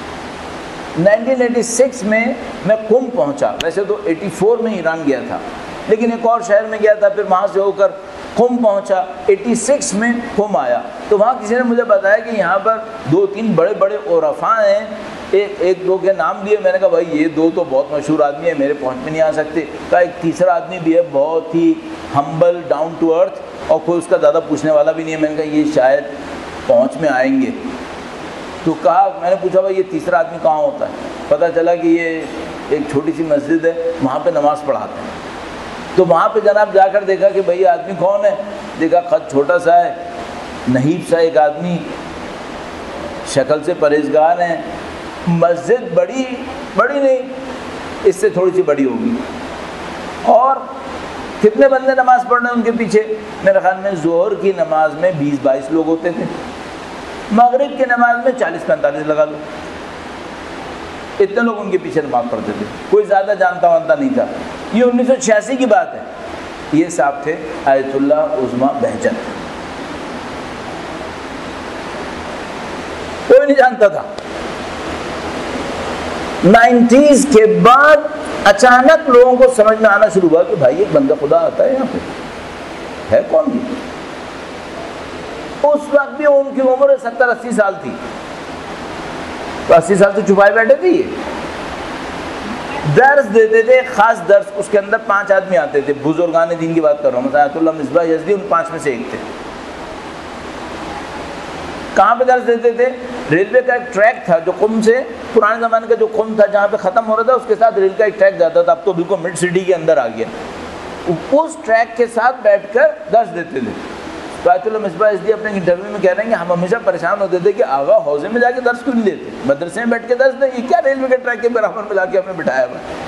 1986 میں میں قم پہنچا۔ ویسے تو 84 میں ایران گیا تھا، لیکن ایک اور شہر میں گیا تھا، پھر وہاں سے ہو کر قم پہنچا۔ 86 میں قم آیا تو وہاں کسی نے مجھے بتایا کہ یہاں پر 2-3 بڑے بڑے عرفاء ہیں، ایک دو کے نام لیے۔ میں نے کہا بھائی یہ دو تو بہت مشہور آدمی ہیں، میرے پہنچ میں نہیں آ سکتے۔ کہا ایک تیسرا آدمی بھی ہے، بہت ہی ہمبل، ڈاؤن ٹو ارتھ، اور کوئی اس کا زیادہ پوچھنے والا بھی نہیں ہے۔ میں نے کہا یہ شاید پہنچ میں آئیں گے۔ تو کہا، میں نے پوچھا بھائی یہ تیسرا آدمی کہاں ہوتا ہے؟ پتہ چلا کہ یہ ایک چھوٹی سی مسجد ہے، وہاں پہ نماز پڑھاتے ہیں۔ تو وہاں پہ جناب جا کر دیکھا کہ بھئی آدمی کون ہے؟ دیکھا خط چھوٹا سا ہے، نحیف سا ایک آدمی، شکل سے پرہیزگار ہیں۔ مسجد بڑی نہیں، اس سے تھوڑی سی بڑی ہوگی، اور کتنے بندے نماز پڑھ رہے ہیں ان کے پیچھے؟ میرے خیال میں ظہر کی نماز میں 20-22 لوگ ہوتے تھے، مغرب کی نماز میں 40-45 لگا لو، اتنے لوگ ان کے پیچھے نماز پڑھتے تھے، کوئی زیادہ جانتا وانتا نہیں تھا۔ یہ 1986 کی بات ہے۔ یہ صاحب تھے آیت اللہ عظمیٰ بہجت، کوئی نہیں جانتا تھا۔ 90s کے بعد اچانک لوگوں کو سمجھ میں آنا شروع ہوا کہ بھائی ایک بندہ خدا آتا ہے یہاں پہ، ہے کون یہ؟ اس وقت بھی ان کی عمر 70-80 سال تھی، تو 80 سال سے چھپائے بیٹھے تھے۔ یہ درس دیتے تھے، خاص درس، اس کے اندر 5 آدمی آتے تھے، بزرگان دین کی بات کر رہا ہوں، مثلا آیت اللہ مصباح یزدی ان 5 میں سے ایک تھے۔ کہاں پہ درس دیتے تھے؟ ریلوے کا ایک ٹریک تھا جو قم سے، پرانے زمانے کا جو قم تھا جہاں پہ ختم ہو رہا تھا، اس کے ساتھ ریل کا ایک ٹریک جاتا تھا، اب تو بالکل مڈ سٹی کے اندر آ گیا۔ اس ٹریک کے ساتھ بیٹھ کر درس دیتے تھے۔ تو آیت اللہ مصباح یزدی اپنے انٹرویو میں کہہ رہے ہیں کہ ہم ہمیشہ پریشان ہوتے تھے کہ آغا حوضے میں جا کے درس کیوں نہیں دیتے، مدرسے میں بیٹھ کے درس دیں، یہ کیا ریلوے کے ٹریک کے برابر میں لا کے ہمیں بٹھایا ہوا ہے۔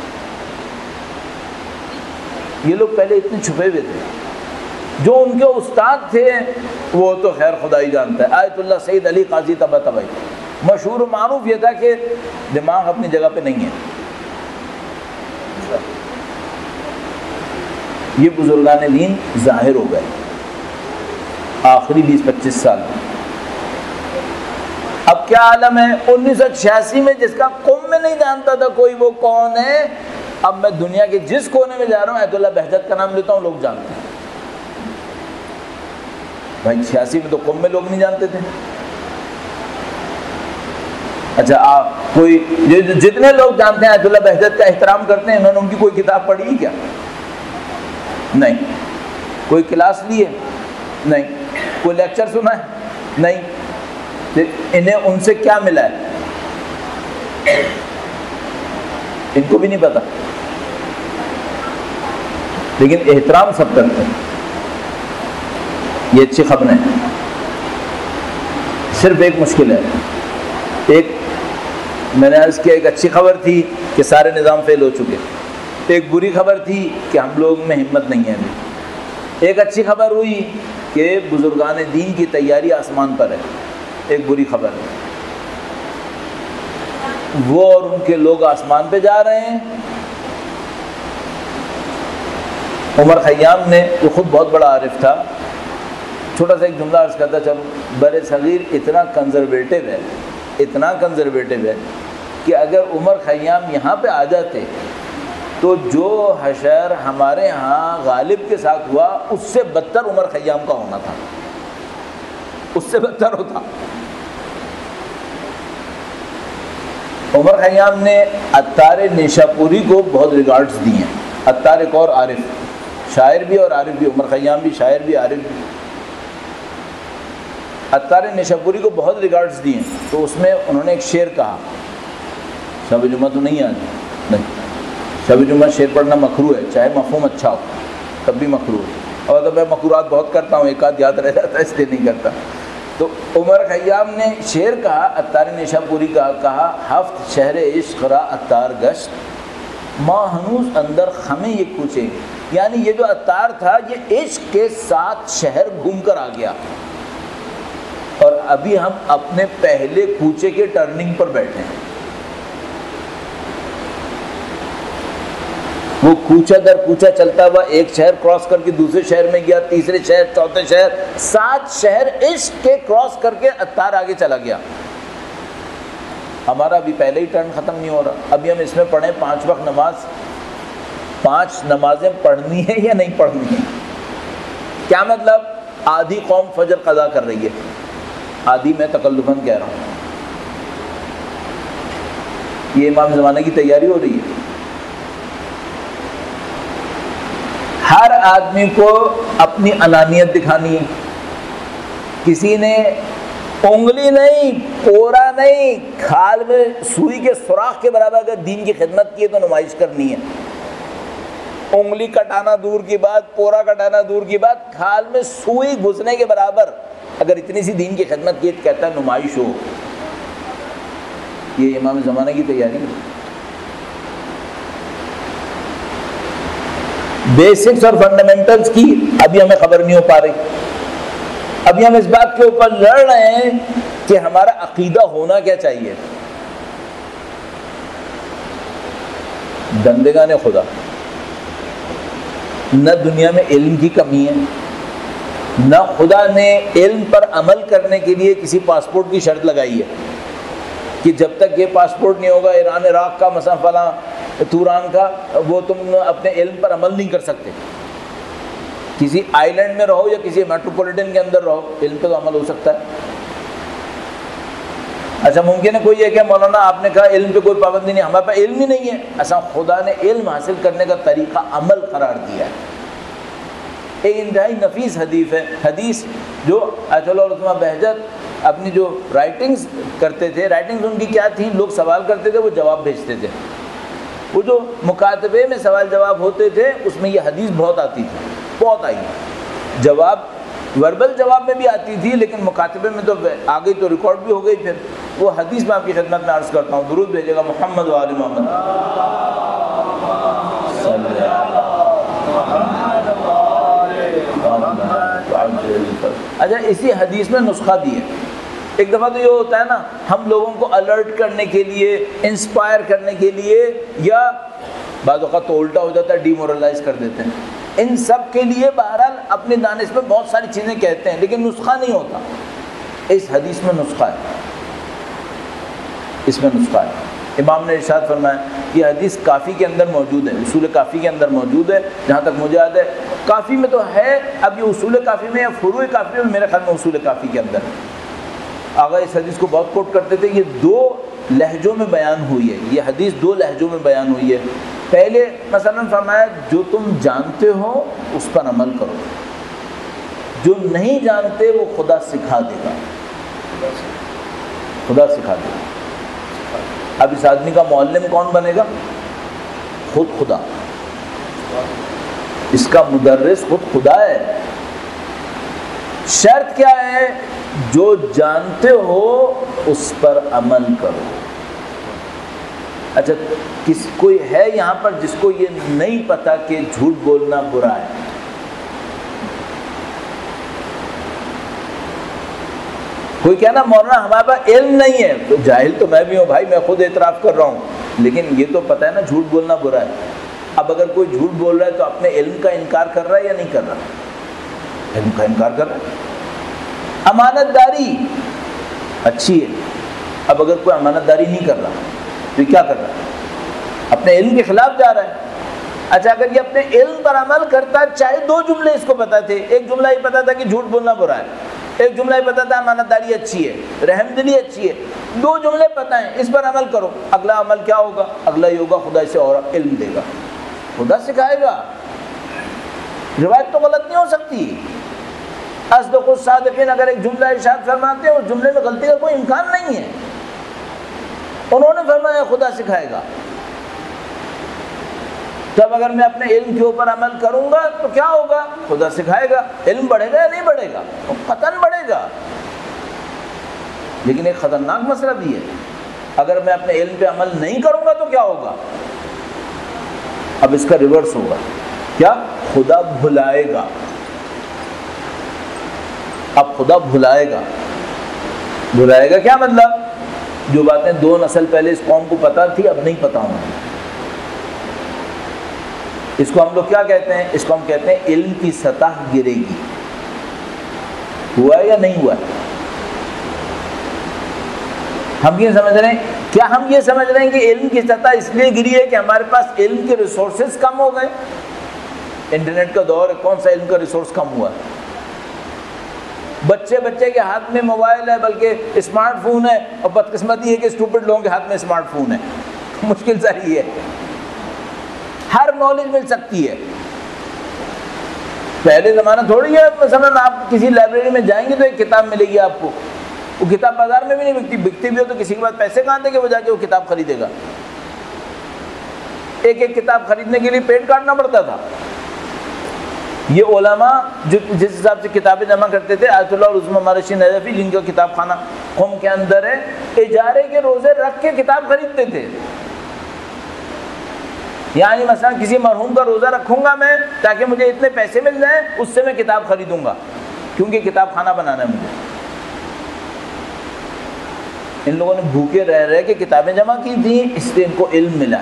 یہ لوگ پہلے اتنے چھپے ہوئے تھے، جو ان کے استاد تھے وہ تو خیر خدا ہی جانتا ہے۔ آیت اللہ سید علی قاضی طباطبائی، مشہور و معروف یہ تھا کہ دماغ اپنی جگہ پہ نہیں ہے۔ یہ بزرگان دین ظاہر ہو گئے آخری 20-25 سال میں۔ اب کیا عالم ہے؟ 1986 میں جس کا قوم میں نہیں جانتا تھا کوئی وہ کون ہے، اب میں دنیا کے جس کونے میں جا رہا ہوں آیت اللہ بہجت کا نام لیتا ہوں، لوگ جانتے ہیں۔ بھائی 86 میں تو قوم میں لوگ نہیں جانتے تھے۔ اچھا آپ کوئی جتنے لوگ جانتے ہیں آیت اللہ بہجت کا احترام کرتے ہیں، انہوں نے ان کی کوئی کتاب پڑھی ہے کیا؟ نہیں۔ کوئی کلاس لی ہے؟ نہیں۔ کوئی لیکچر سنا ہے؟ نہیں۔ انہیں ان سے کیا ملا ہے ان کو بھی نہیں پتا، لیکن احترام سب کرتے ہیں۔ یہ اچھی خبر ہے، صرف ایک مشکل ہے۔ ایک میں نے عرض کیا، ایک اچھی خبر تھی کہ سارے نظام فیل ہو چکے، ایک بری خبر تھی کہ ہم لوگ میں ہمت نہیں ہے ابھی۔ ایک اچھی خبر ہوئی کہ بزرگان دین کی تیاری آسمان پر ہے، ایک بری خبر ہے وہ اور ان کے لوگ آسمان پہ جا رہے ہیں۔ عمر خیام نے، وہ خود بہت بڑا عارف تھا، چھوٹا سا ایک جملہ عرض کرتا چلو، بر صغیر اتنا کنزرویٹو ہے، اتنا کنزرویٹو ہے کہ اگر عمر خیام یہاں پہ آ جاتے تو جو حشر ہمارے ہاں غالب کے ساتھ ہوا اس سے بدتر عمر خیام کا ہونا تھا، اس سے بدتر ہوتا۔ عمر خیام نے عطار نیشاپوری کو بہت ریگارڈز دی ہیں۔ عطار ایک اور عارف، شاعر بھی اور عارف بھی، عمر خیام بھی شاعر بھی عارف بھی۔ عطار نیشاپوری کو بہت ریگارڈز دی ہیں، تو اس میں انہوں نے ایک شعر کہا، شب جمعہ تو نہیں آج، نہیں، شب جمعہ شعر پڑھنا مکروہ ہے، چاہے مفہوم اچھا ہو تب بھی مکروہ ہے، اور تو میں مکروہات بہت کرتا ہوں، ایک آدھ یاد رہ جاتا ہے اس لیے نہیں کرتا۔ تو عمر خیام نے شعر کہا عطار نیشاپوری کا، کہا ہفت شہر عشق را عطار گشت ماں ہنوز اندر خمیں یہ کوچے، یعنی یہ جو عطار تھا یہ عشق کے 7 شہر گھوم کر آ گیا، اور ابھی ہم اپنے پہلے کوچے کے ٹرننگ پر بیٹھے ہیں۔ وہ کوچہ در کوچہ چلتا ہوا ایک شہر کراس کر کے دوسرے شہر میں گیا، تیسرے شہر، چوتھے شہر، 7 شہر عشق کے کراس کر کے عطار آگے چلا گیا۔ ہمارا ابھی پہلے ہی ٹرن ختم نہیں ہو رہا، ابھی ہم اس میں پڑھیں 5 وقت نماز، 5 نمازیں پڑھنی ہے یا نہیں پڑھنی ہے؟ کیا مطلب؟ آدھی قوم فجر قضا کر رہی ہے، آدھی میں تکلفاً کہہ رہا ہوں، یہ امام زمانہ کی تیاری ہو رہی ہے۔ ہر آدمی کو اپنی انانیت دکھانی ہے، کسی نے انگلی نہیں، پورا نہیں، کھال میں سوئی کے سوراخ کے برابر اگر دین کی خدمت کی ہے تو نمائش کرنی ہے۔ انگلی کٹانا دور کی بات، پورا کٹانا دور کی بات، کھال میں سوئی گھسنے کے برابر اگر اتنی سی دین کی خدمت کی تو کہتا ہے نمائش ہو۔ یہ امام زمانہ کی تیاری ہے۔ بیسکس اور فنڈامنٹلز کی ابھی ہمیں خبر نہیں ہو پا رہی، ابھی ہم اس بات کے اوپر لڑ رہے ہیں کہ ہمارا عقیدہ ہونا کیا چاہیے. بندگان خدا، نہ دنیا میں علم کی کمی ہے، نہ خدا نے علم پر عمل کرنے کے لیے کسی پاسپورٹ کی شرط لگائی ہے کہ جب تک یہ پاسپورٹ نہیں ہوگا ایران عراق کا مثلا فلاں توران کا، وہ تم اپنے علم پر عمل نہیں کر سکتے. کسی آئی لینڈ میں رہو یا کسی میٹروپولیٹن کے اندر رہو، علم پہ تو عمل ہو سکتا ہے. اچھا ممکن ہے کوئی یہ کہ مولانا آپ نے کہا علم پہ کوئی پابندی نہیں، ہمارے پاس علم ہی نہیں ہے. ایسا خدا نے علم حاصل کرنے کا طریقہ عمل قرار دیا ہے. ایک انتہائی نفیس حدیث ہے، حدیث جو آیت اللہ عثمہ بہجت اپنی جو رائٹنگز کرتے تھے، رائٹنگز ان کی کیا تھیں، لوگ سوال کرتے تھے وہ جواب بھیجتے تھے. وہ جو مکاتبے میں سوال جواب ہوتے تھے اس میں یہ حدیث بہت آتی تھی، بہت آئی. جواب وربل جواب میں بھی آتی تھی لیکن مکاتبے میں تو آ گئی تو ریکارڈ بھی ہو گئی. پھر وہ حدیث میں آپ کی خدمت میں عرض کرتا ہوں. درود بھیجے گا محمد و آل محمد. اچھا اسی حدیث میں نسخہ بھی ہے. ایک دفعہ تو یہ ہوتا ہے نا، ہم لوگوں کو الرٹ کرنے کے لیے، انسپائر کرنے کے لیے، یا بعض اوقات تو الٹا ہو جاتا ہے، ڈی مورلائز کر دیتے ہیں. ان سب کے لیے بہرحال اپنی دانش میں بہت ساری چیزیں کہتے ہیں لیکن نسخہ نہیں ہوتا. اس حدیث میں نسخہ ہے، اس میں نسخہ ہے. امام نے ارشاد فرمایا، یہ حدیث کافی کے اندر موجود ہے، اصول کافی کے اندر موجود ہے. جہاں تک مجھے یاد ہے کافی میں تو ہے، اب یہ اصول کافی میں یا فروع کافی میں، میرے خیال میں اصول کافی کے اندر. آغا اس حدیث کو بہت کوٹ کرتے تھے. یہ 2 لہجوں میں بیان ہوئی ہے، یہ حدیث 2 لہجوں میں بیان ہوئی ہے. پہلے مثلا فرمایا جو تم جانتے ہو اس پر عمل کرو، جو نہیں جانتے وہ خدا سکھا دے گا، خدا سکھا دے گا. اب اس آدمی کا معلم کون بنے گا؟ خود خدا. اس کا مدرس خود خدا ہے. شرط کیا ہے؟ جو جانتے ہو اس پر عمل کرو. اچھا کوئی ہے یہاں پر جس کو یہ نہیں پتا کہ جھوٹ بولنا برا ہے؟ کوئی کہنا مولانا ہمارے پاس علم نہیں ہے، تو جاہل تو میں بھی ہوں بھائی، میں خود اعتراف کر رہا ہوں، لیکن یہ تو پتہ ہے نا جھوٹ بولنا برا ہے. اب اگر کوئی جھوٹ بول رہا ہے تو اپنے علم کا انکار کر رہا ہے یا نہیں کر رہا؟ علم کا انکار کر رہا ہے. امانت داری اچھی ہے. اب اگر کوئی امانت داری نہیں کر رہا تو کیا کر رہا ہے؟ اپنے علم کے خلاف جا رہا ہے. اچھا اگر یہ اپنے علم پر عمل کرتا، چاہے 2 جملے اس کو پتا تھے، ایک جملہ یہ پتا تھا کہ جھوٹ بولنا برا ہے، ایک جملہ یہ پتا تھا امانت داری اچھی ہے، رحم دلی اچھی ہے، 2 جملے پتہ ہیں، اس پر عمل کرو. اگلا عمل کیا ہوگا؟ اگلا یہ ہوگا خدا اسے اور علم دے گا، خدا سکھائے گا. روایت تو غلط نہیں ہو سکتی. اصدق الصادقین اگر ایک جملہ ارشاد فرماتے ہیں اس جملے میں غلطی کا کوئی امکان نہیں ہے. انہوں نے فرمایا خدا سکھائے گا. تب اگر میں اپنے علم کے اوپر عمل کروں گا تو کیا ہوگا؟ خدا سکھائے گا. علم بڑھے گا یا نہیں بڑھے گا؟ قطعاً بڑھے گا. لیکن ایک خطرناک مسئلہ بھی ہے، اگر میں اپنے علم پہ عمل نہیں کروں گا تو کیا ہوگا؟ اب اس کا ریورس ہوگا. کیا؟ خدا بھلائے گا. اب خدا بھلائے گا. بھلائے گا کیا مطلب؟ جو باتیں 2 نسل پہلے اس قوم کو پتہ تھی اب نہیں پتہ ہوں. اس کو ہم لوگ کیا کہتے ہیں؟ اس کو ہم کہتے ہیں علم کی سطح گرے گی. ہوا ہے یا نہیں ہوا ہے؟ ہم یہ سمجھ رہے ہیں، کیا ہم یہ سمجھ رہے ہیں کہ علم کی سطح اس لیے گری ہے کہ ہمارے پاس علم کے ریسورسز کم ہو گئے؟ انٹرنیٹ کا دور ہے، کون سا علم کا ریسورس کم ہوا ہے؟ بچے کے ہاتھ میں موبائل ہے، بلکہ اسمارٹ فون ہے، اور بدقسمتی ہے کہ اسٹوپڈ لوگوں کے ہاتھ میں اسمارٹ فون ہے. مشکل ساری ہے، ہر نالج مل سکتی ہے. پہلے زمانہ تھوڑی ہے مثلا آپ کسی لائبریری میں جائیں گے تو ایک کتاب ملے گی آپ کو، وہ کتاب بازار میں بھی نہیں بکتی، بکتی بھی ہو تو کسی کے پاس پیسے کہاں دے کہ وہ جا کے وہ کتاب خریدے گا. ایک کتاب خریدنے کے لیے پیٹ کاٹنا پڑتا تھا. یہ علماء جو جس حساب سے کتابیں جمع کرتے تھے، آیت اللہ عثمہ مارشی نجفی جن کا کتاب خانہ قوم کے اندر ہے، اجارے کے روزے رکھ کے کتاب خریدتے تھے. یعنی مثلا کسی مرحوم کا روزہ رکھوں گا میں تاکہ مجھے اتنے پیسے مل جائیں، اس سے میں کتاب خریدوں گا کیونکہ کتاب خانہ بنانا ہے مجھے. ان لوگوں نے بھوکے رہ رہ کے کتابیں جمع کی تھیں، اس لیے ان کو علم ملا۔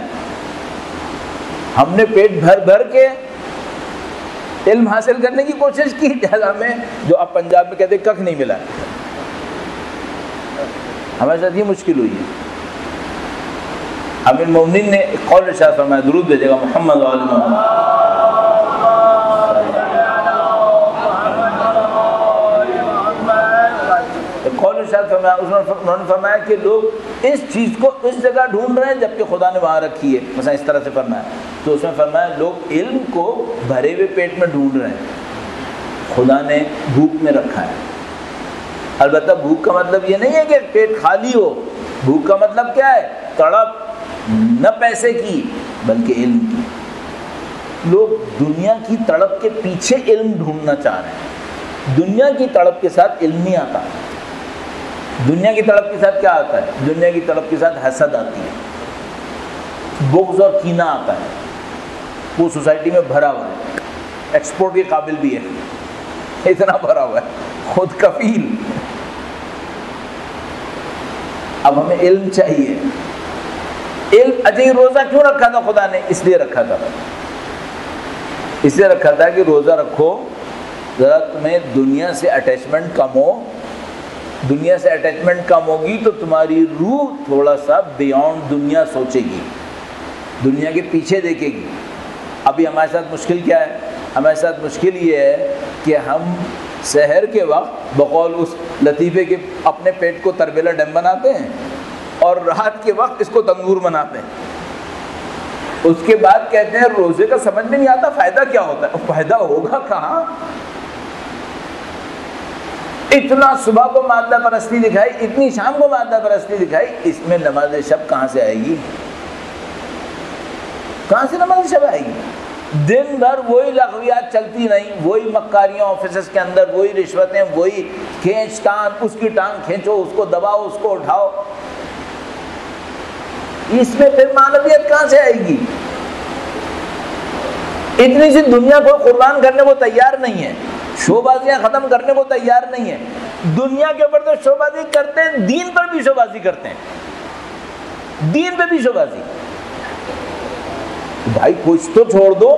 ہم نے پیٹ بھر بھر کے علم حاصل کرنے کی کوشش کی، ہمیں جو اب پنجاب میں کہتے ککھ نہیں ملا، ہمارے ساتھ یہ مشکل ہوئی ہے۔ امیر المومنین نے ایک قول ارشاد فرمایا، درود بھیجے گا محمد وعلی محمد، قول ارشاد فرمایا، انہوں نے فرمایا کہ لوگ اس چیز کو اس جگہ ڈھونڈ رہے ہیں جبکہ خدا نے وہاں رکھی ہے، مثلا اس طرح سے فرمایا، تو اس میں فرمایا لوگ علم کو بھرے ہوئے پیٹ میں ڈھونڈ رہے ہیں، خدا نے بھوک میں رکھا ہے۔ البتہ بھوک کا مطلب یہ نہیں ہے کہ پیٹ خالی ہو، بھوک کا مطلب کیا ہے؟ تڑپ نہ پیسے کی بلکہ علم کی۔ لوگ دنیا کی تڑپ کے پیچھے علم ڈھونڈنا چاہ رہے ہیں، دنیا کی تڑپ کے ساتھ علم نہیں آتا۔ دنیا کی تڑپ کے ساتھ کیا آتا ہے؟ دنیا کی تڑپ کے ساتھ حسد آتی ہے، بغض اور کینہ آتا ہے، وہ سوسائٹی میں بھرا ہوا ہے، ایکسپورٹ کے قابل بھی ہے، اتنا بھرا ہوا ہے، خود کفیل۔ اب ہمیں علم چاہیے۔ علم، اچھا یہ روزہ کیوں رکھا تھا خدا نے؟ اس لیے رکھا تھا، اس لیے رکھا تھا کہ روزہ رکھو، ذرا تمہیں دنیا سے اٹیچمنٹ کم ہو، دنیا سے اٹیچمنٹ کم ہوگی تو تمہاری روح تھوڑا سا بیونڈ دنیا سوچے گی، دنیا کے پیچھے دیکھے گی۔ ابھی ہمارے ساتھ مشکل کیا ہے؟ ہمارے ساتھ مشکل یہ ہے کہ ہم سحر کے وقت بقول اس لطیفے کے اپنے پیٹ کو تربیلا ڈیم بناتے ہیں اور رات کے وقت اس کو تنگور بناتے ہیں، اس کے بعد کہتے ہیں روزے کا سمجھ میں نہیں آتا فائدہ کیا ہوتا ہے۔ فائدہ ہوگا کہاں؟ اتنا صبح کو مادہ پرستی دکھائی، اتنی شام کو مادہ پرستی دکھائی، اس میں نماز شب کہاں سے آئے گی؟ کہاں سے نماز شب آئے گی؟ دن بھر وہی لغویات چلتی رہیں، وہی مکاریاں آفیسز کے اندر، وہی رشوتیں، وہی کھینچ تان، اس کی ٹانگ کھینچو، اس کو دباؤ، اس کو اٹھاؤ، اس میں پھر معنویت کہاں سے آئے گی؟ اتنی سی دنیا کو قربان کرنے کو تیار نہیں ہے، شو بازیاں ختم کرنے کو تیار نہیں ہے۔ دنیا کے اوپر تو شو بازی کرتے ہیں، دین پر بھی شو بازی کرتے ہیں، دین پہ بھی شو بازی۔ بھائی کچھ تو چھوڑ دو۔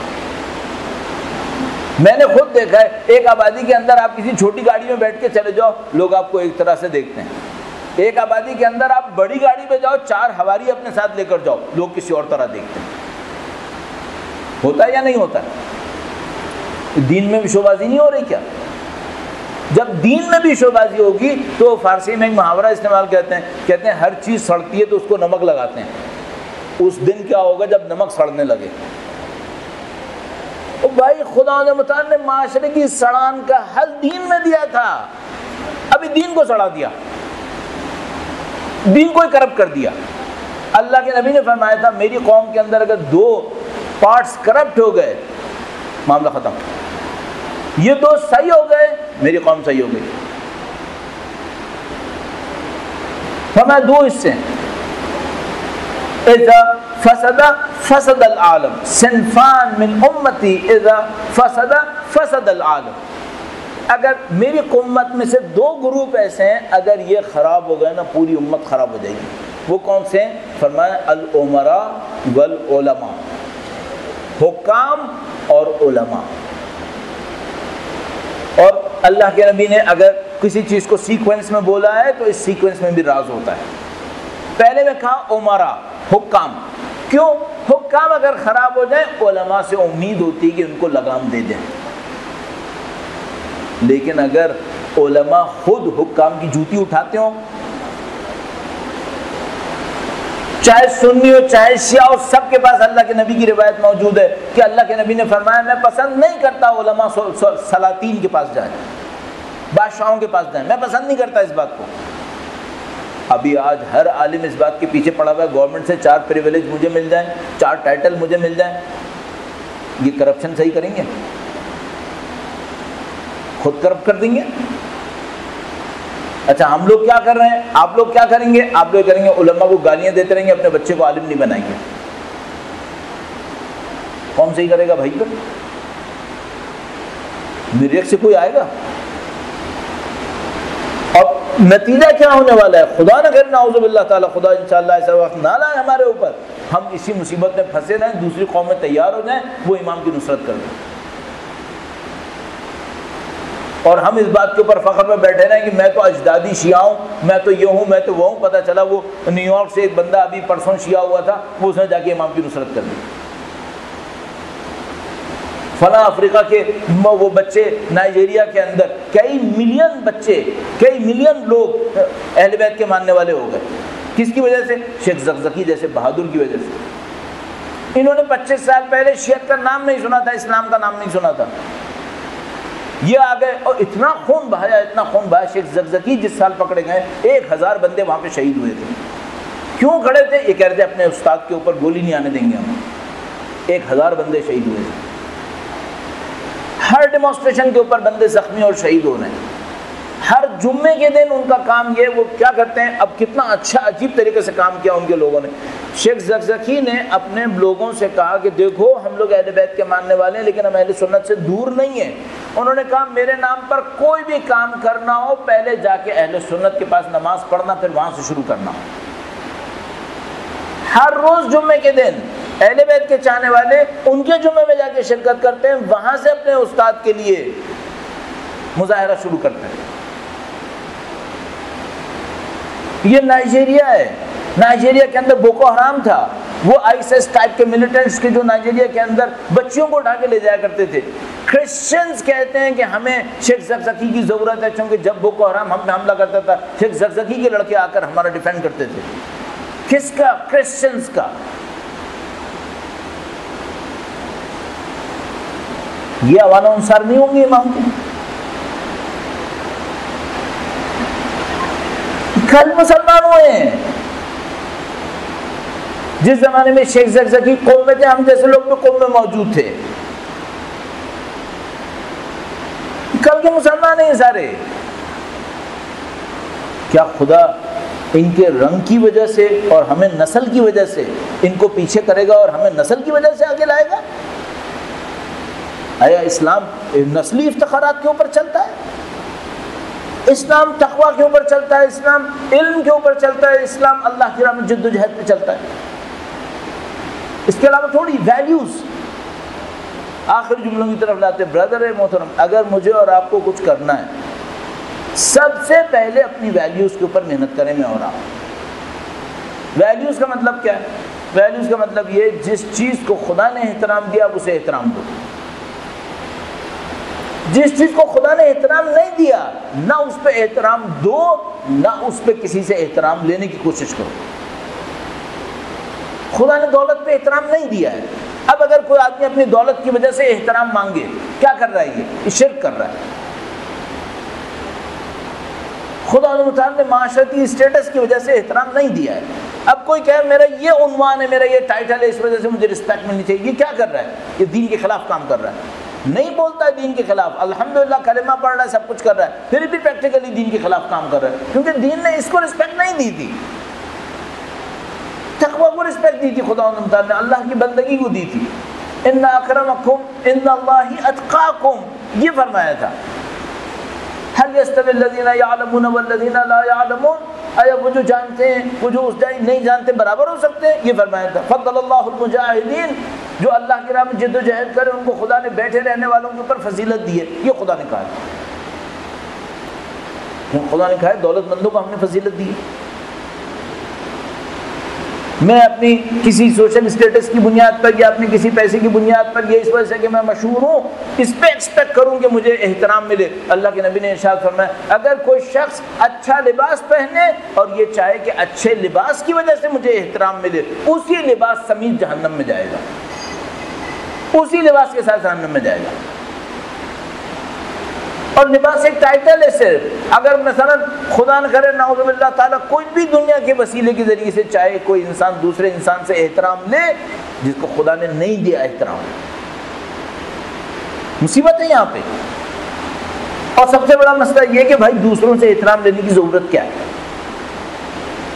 میں نے خود دیکھا ہے، ایک آبادی کے اندر آپ کسی چھوٹی گاڑی میں بیٹھ کے چلے جاؤ، لوگ آپ کو ایک طرح سے دیکھتے ہیں۔ ایک آبادی کے اندر آپ بڑی گاڑی پہ جاؤ، 4 ہواری اپنے ساتھ لے کر جاؤ، لوگ کسی اور طرح دیکھتے ہیں۔ ہوتا ہے یا نہیں ہوتا ہے؟ دین میں بھی شو بازی نہیں ہو رہی کیا؟ جب دین میں بھی شو بازی ہوگی تو فارسی میں ایک محاورہ استعمال کہتے ہیں ہر چیز سڑتی ہے تو اس کو نمک لگاتے ہیں۔ اس دن کیا ہوگا جب نمک سڑنے لگے؟ بھائی خدا متعال نے معاشرے کی سڑان کا حل دین میں دیا تھا، ابھی دین کو سڑا دیا، دین کو ہی کرپٹ کر دیا۔ اللہ کے نبی نے فرمایا تھا میری قوم کے اندر اگر 2 پارٹس کرپٹ ہو گئے معاملہ ختم، یہ 2 صحیح ہو گئے میری قوم صحیح ہو گئی۔ فرمایا 2 حصے، اذا فسد فسد العالم، صنفان من امتی اذا فسد فسد العالم، اگر میری امت میں سے 2 گروپ ایسے ہیں اگر یہ خراب ہو گئے نا پوری امت خراب ہو جائے گی۔ وہ کون سے ہیں؟ فرمایا الامراء والعلماء، حکام اور علماء۔ اور اللہ کے نبی نے اگر کسی چیز کو سیکوینس میں بولا ہے تو اس سیکوینس میں بھی راز ہوتا ہے۔ پہلے میں کہا امراء، حکام، کیوں؟ حکام اگر خراب ہو جائیں علماء سے امید ہوتی ہے کہ ان کو لگام دے دیں، لیکن اگر علماء خود حکام کی جوتی اٹھاتے ہوں، چاہے سنی ہو چاہے شیعہ ہو، سب کے پاس اللہ کے نبی کی روایت موجود ہے کہ اللہ کے نبی نے فرمایا میں پسند نہیں کرتا علماء سلاطین کے پاس جائیں، بادشاہوں کے پاس جائیں، میں پسند نہیں کرتا اس بات کو۔ ابھی آج ہر عالم اس بات کے پیچھے پڑا ہوا ہے گورنمنٹ سے 4 پریویلیج مجھے مل جائیں، 4 ٹائٹل مجھے مل جائیں۔ یہ کرپشن صحیح کریں گے؟ خود کرپٹ کر دیں گے۔ اچھا ہم لوگ کیا کر رہے ہیں؟ آپ لوگ کیا کریں گے؟ آپ لوگ کریں گے علماء کو گالیاں دیتے رہیں گے، اپنے بچے کو عالم نہیں بنائیں گے۔ کون صحیح کرے گا بھائی؟ پھر مریخ سے کوئی آئے گا؟ اور نتیجہ کیا ہونے والا ہے؟ خدا نہ کرے نعوذ باللہ تعالیٰ، خدا انشاءاللہ ایسا وقت نہ لائے ہمارے اوپر، ہم اسی مصیبت میں پھنسے رہیں، دوسری قومیں تیار ہو جائیں وہ امام کی نصرت کر دیں، اور ہم اس بات کے اوپر فخر میں بیٹھے رہیں کہ میں تو اجدادی شیعہ ہوں، میں تو یہ ہوں، میں تو وہ ہوں۔ پتہ چلا وہ نیو یارک سے ایک بندہ ابھی پرسوں شیعہ ہوا تھا، وہ اس نے جا کے امام کی نصرت کر دی۔ فلاں افریقہ کے وہ بچے نائجیریا کے اندر کئی ملین بچے، کئی ملین لوگ اہل بیت کے ماننے والے ہو گئے، کس کی وجہ سے؟ شیخ زکزکی جیسے بہادر کی وجہ سے۔ انہوں نے 25 سال پہلے شیعت کا نام نہیں سنا تھا، اسلام کا نام نہیں سنا تھا، یہ آ گئے اور اتنا خون بہایا، اتنا خون بہایا۔ شیخ زکزکی جس سال پکڑے گئے 1000 بندے وہاں پہ شہید ہوئے تھے۔ کیوں کھڑے تھے؟ یہ کہہ رہے تھے اپنے استاد کے اوپر گولی نہیں آنے دیں گے ہم۔ 1000 بندے شہید ہوئے تھے، ہر ڈیمانسٹریشن کے اوپر بندے زخمی اور شہید ہو رہے ہیں۔ ہر جمعے کے دن ان کا کام یہ، وہ کیا کرتے ہیں، اب کتنا اچھا عجیب طریقے سے کام کیا ان کے لوگوں نے۔ شیخ زکزکی نے اپنے لوگوں سے کہا کہ دیکھو ہم لوگ اہل بیت کے ماننے والے ہیں لیکن ہم اہل سنت سے دور نہیں ہیں۔ انہوں نے کہا میرے نام پر کوئی بھی کام کرنا ہو پہلے جا کے اہل سنت کے پاس نماز پڑھنا، پھر وہاں سے شروع کرنا ہو۔ ہر روز جمعے کے دن اہل بیت کے چاہنے والے ان کے جمعے میں جا کے شرکت کرتے ہیں، وہاں سے اپنے استاد کے لیے مظاہرہ شروع کرتے ہیں۔ یہ نائجیریا ہے، نائجیریا کے اندر بوکو حرام تھا، وہ آئیسس ٹائپ کے ملیٹنٹس کے جو نائجیریا کے اندر بچیوں کو اٹھا کے لے جایا کرتے تھے۔ کرسچنز کہتے ہیں کہ ہمیں شیخ زکزکی کی ضرورت ہے، چونکہ جب بوکو حرام ہم پہ حملہ کرتا تھا شیخ زکزکی کے لڑکے آ کر ہمارا ڈیفینڈ کرتے تھے۔ کس کا؟ کرسچنز کا۔ یہ عوام انصار نہیں ہوں گے امام کے؟ کل مسلمان ہوئے ہیں۔ جس زمانے میں شیخ زکزکی قوم میں تھے، ہم جیسے لوگ بھی قوم میں موجود تھے، کل کے مسلمان ہیں سارے۔ کیا خدا ان کے رنگ کی وجہ سے اور ہمیں نسل کی وجہ سے ان کو پیچھے کرے گا اور ہمیں نسل کی وجہ سے آگے لائے گا؟ آیا اسلام نسلی افتخارات کے اوپر چلتا ہے؟ اسلام تقویٰ کے اوپر چلتا ہے، اسلام علم کے اوپر چلتا ہے، اسلام اللہ کی راہ میں جد و جہد پہ چلتا ہے۔ اس کے علاوہ تھوڑی ویلیوز۔ آخر جملوں کی طرف لاتے برادر محترم، اگر مجھے اور آپ کو کچھ کرنا ہے سب سے پہلے اپنی ویلیوز کے اوپر محنت کریں میں اور آپ۔ ویلیوز کا مطلب کیا ہے؟ ویلیوز کا مطلب یہ جس چیز کو خدا نے احترام دیا آپ اسے احترام دو، جس چیز کو خدا نے احترام نہیں دیا نہ اس پہ احترام دو، نہ اس پہ کسی سے احترام لینے کی کوشش کرو۔ خدا نے دولت پہ احترام نہیں دیا ہے، اب اگر کوئی آدمی اپنی دولت کی وجہ سے احترام مانگے، کیا کر رہا ہے؟ یہ شرک کر رہا ہے۔ خدا متعال نے معاشرتی اسٹیٹس کی وجہ سے احترام نہیں دیا ہے۔ اب کوئی کہے میرا یہ عنوان ہے، میرا یہ ٹائٹل ہے، اس وجہ سے مجھے رسپیکٹ ملنی چاہیے، یہ کیا کر رہا ہے؟ یہ دین کے خلاف کام کر رہا ہے۔ نہیں بولتا ہے دین کے خلاف، الحمدللہ کلمہ پڑھ رہا ہے، سب کچھ کر رہا ہے، پھر بھی پریکٹیکلی دین کے خلاف کام کر رہا ہے، کیونکہ دین نے اس کو رسپیکٹ نہیں دی تھی، تقویٰ کو رسپیکٹ دی تھی، خدا تعالیٰ نے اللہ کی بندگی کو دی تھی۔ ان اکرمکم عند اللہ اتقاکم، یہ فرمایا تھا۔ هل يستوي الذين يعلمون والذين لا يعلمون، آیا وہ جو جانتے ہیں وہ جو نہیں جانتے برابر ہو سکتے ہیں؟ یہ فرمایا تھا۔ فضل اللہ المجاہدین، جو اللہ کی راہ میں جد و جہد کرے ان کو خدا نے بیٹھے رہنے والوں کے اوپر فضیلت دی ہے، یہ خدا نے کہا ہے۔ خدا نے کہا ہے دولت مندوں کو ہم نے فضیلت دی ہے۔ میں اپنی کسی سوشل اسٹیٹس کی بنیاد پر یا اپنی کسی پیسے کی بنیاد پر، یہ اس وجہ سے کہ میں مشہور ہوں، اس پہ ایکسپیکٹ کروں کہ مجھے احترام ملے۔ اللہ کے نبی نے ارشاد فرمایا اگر کوئی شخص اچھا لباس پہنے اور یہ چاہے کہ اچھے لباس کی وجہ سے مجھے احترام ملے، اسی لباس سمیت جہنم میں جائے گا، اسی لباس کے ساتھ جہنم میں جائے گا۔ اور لباس ایک ٹائٹل ہے صرف۔ اگر مثلا خدا نہ کرے نعوذ باللہ تعالیٰ کوئی بھی دنیا کے وسیلے کے ذریعے سے چاہے کوئی انسان دوسرے انسان سے احترام لے جس کو خدا نے نہیں دیا احترام، مصیبت ہے یہاں پہ۔ اور سب سے بڑا مسئلہ یہ کہ بھائی دوسروں سے احترام لینے کی ضرورت کیا ہے؟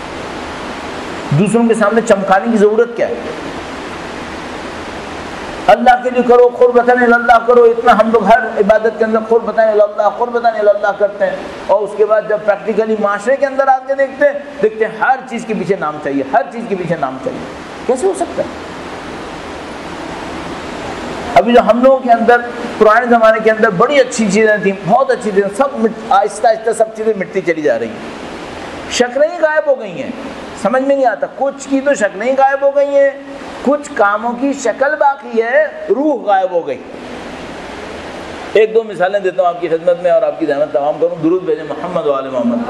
دوسروں کے سامنے چمکانے کی ضرورت کیا ہے؟ اللہ کے لیے کرو، قربتاً اللہ کرو، اتنا ہم لوگ ہر عبادت کے اندر قربتاً اللہ قربتاً اللہ کرتے ہیں، اور اس کے بعد جب پریکٹیکلی معاشرے کے اندر آ کے دیکھتے ہیں ہر چیز کے پیچھے نام چاہیے، ہر چیز کے پیچھے نام چاہیے. کیسے ہو سکتا ہے؟ ابھی جو ہم لوگوں کے اندر پرانے زمانے کے اندر بڑی اچھی چیزیں تھیں، بہت اچھی چیزیں، سب آہستہ آہستہ سب چیزیں مٹتی چلی جا رہی ہیں، شکلیں ہی غائب ہو گئی ہیں. سمجھ میں نہیں آتا، کچھ کی تو شکلیں ہی غائب ہو گئی ہیں، کچھ کاموں کی شکل باقی ہے، روح غائب ہو گئی. ایک دو مثالیں دیتا ہوں آپ کی خدمت میں اور آپ کی زحمت تمام کروں. درود بھیجیں محمد و آل محمد.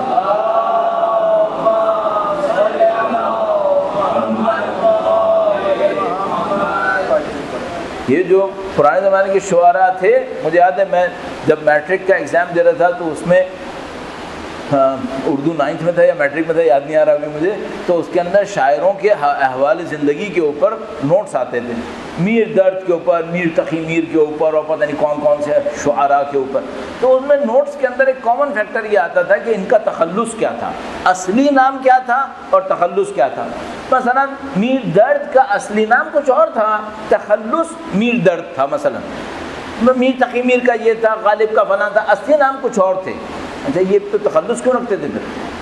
یہ جو پرانے زمانے کے شعراء تھے، مجھے یاد ہے میں جب میٹرک کا ایگزام دے رہا تھا تو اس میں اردو 9th میں تھا یا میٹرک میں تھا، یاد نہیں آ رہا ابھی مجھے، تو اس کے اندر شاعروں کے احوال زندگی کے اوپر نوٹس آتے تھے، میر درد کے اوپر، میر تقی میر کے اوپر، اور پتہ نہیں کون کون سے شعراء کے اوپر. تو اس میں نوٹس کے اندر ایک کامن فیکٹر یہ آتا تھا کہ ان کا تخلص کیا تھا، اصلی نام کیا تھا اور تخلص کیا تھا. مثلا میر درد کا اصلی نام کچھ اور تھا، تخلص میر درد تھا. مثلا میر تقی میر کا یہ تھا، غالب کا فلاں تھا، اصلی نام کچھ اور تھے. اچھا یہ تو تخلص کیوں رکھتے تھے؟ پھر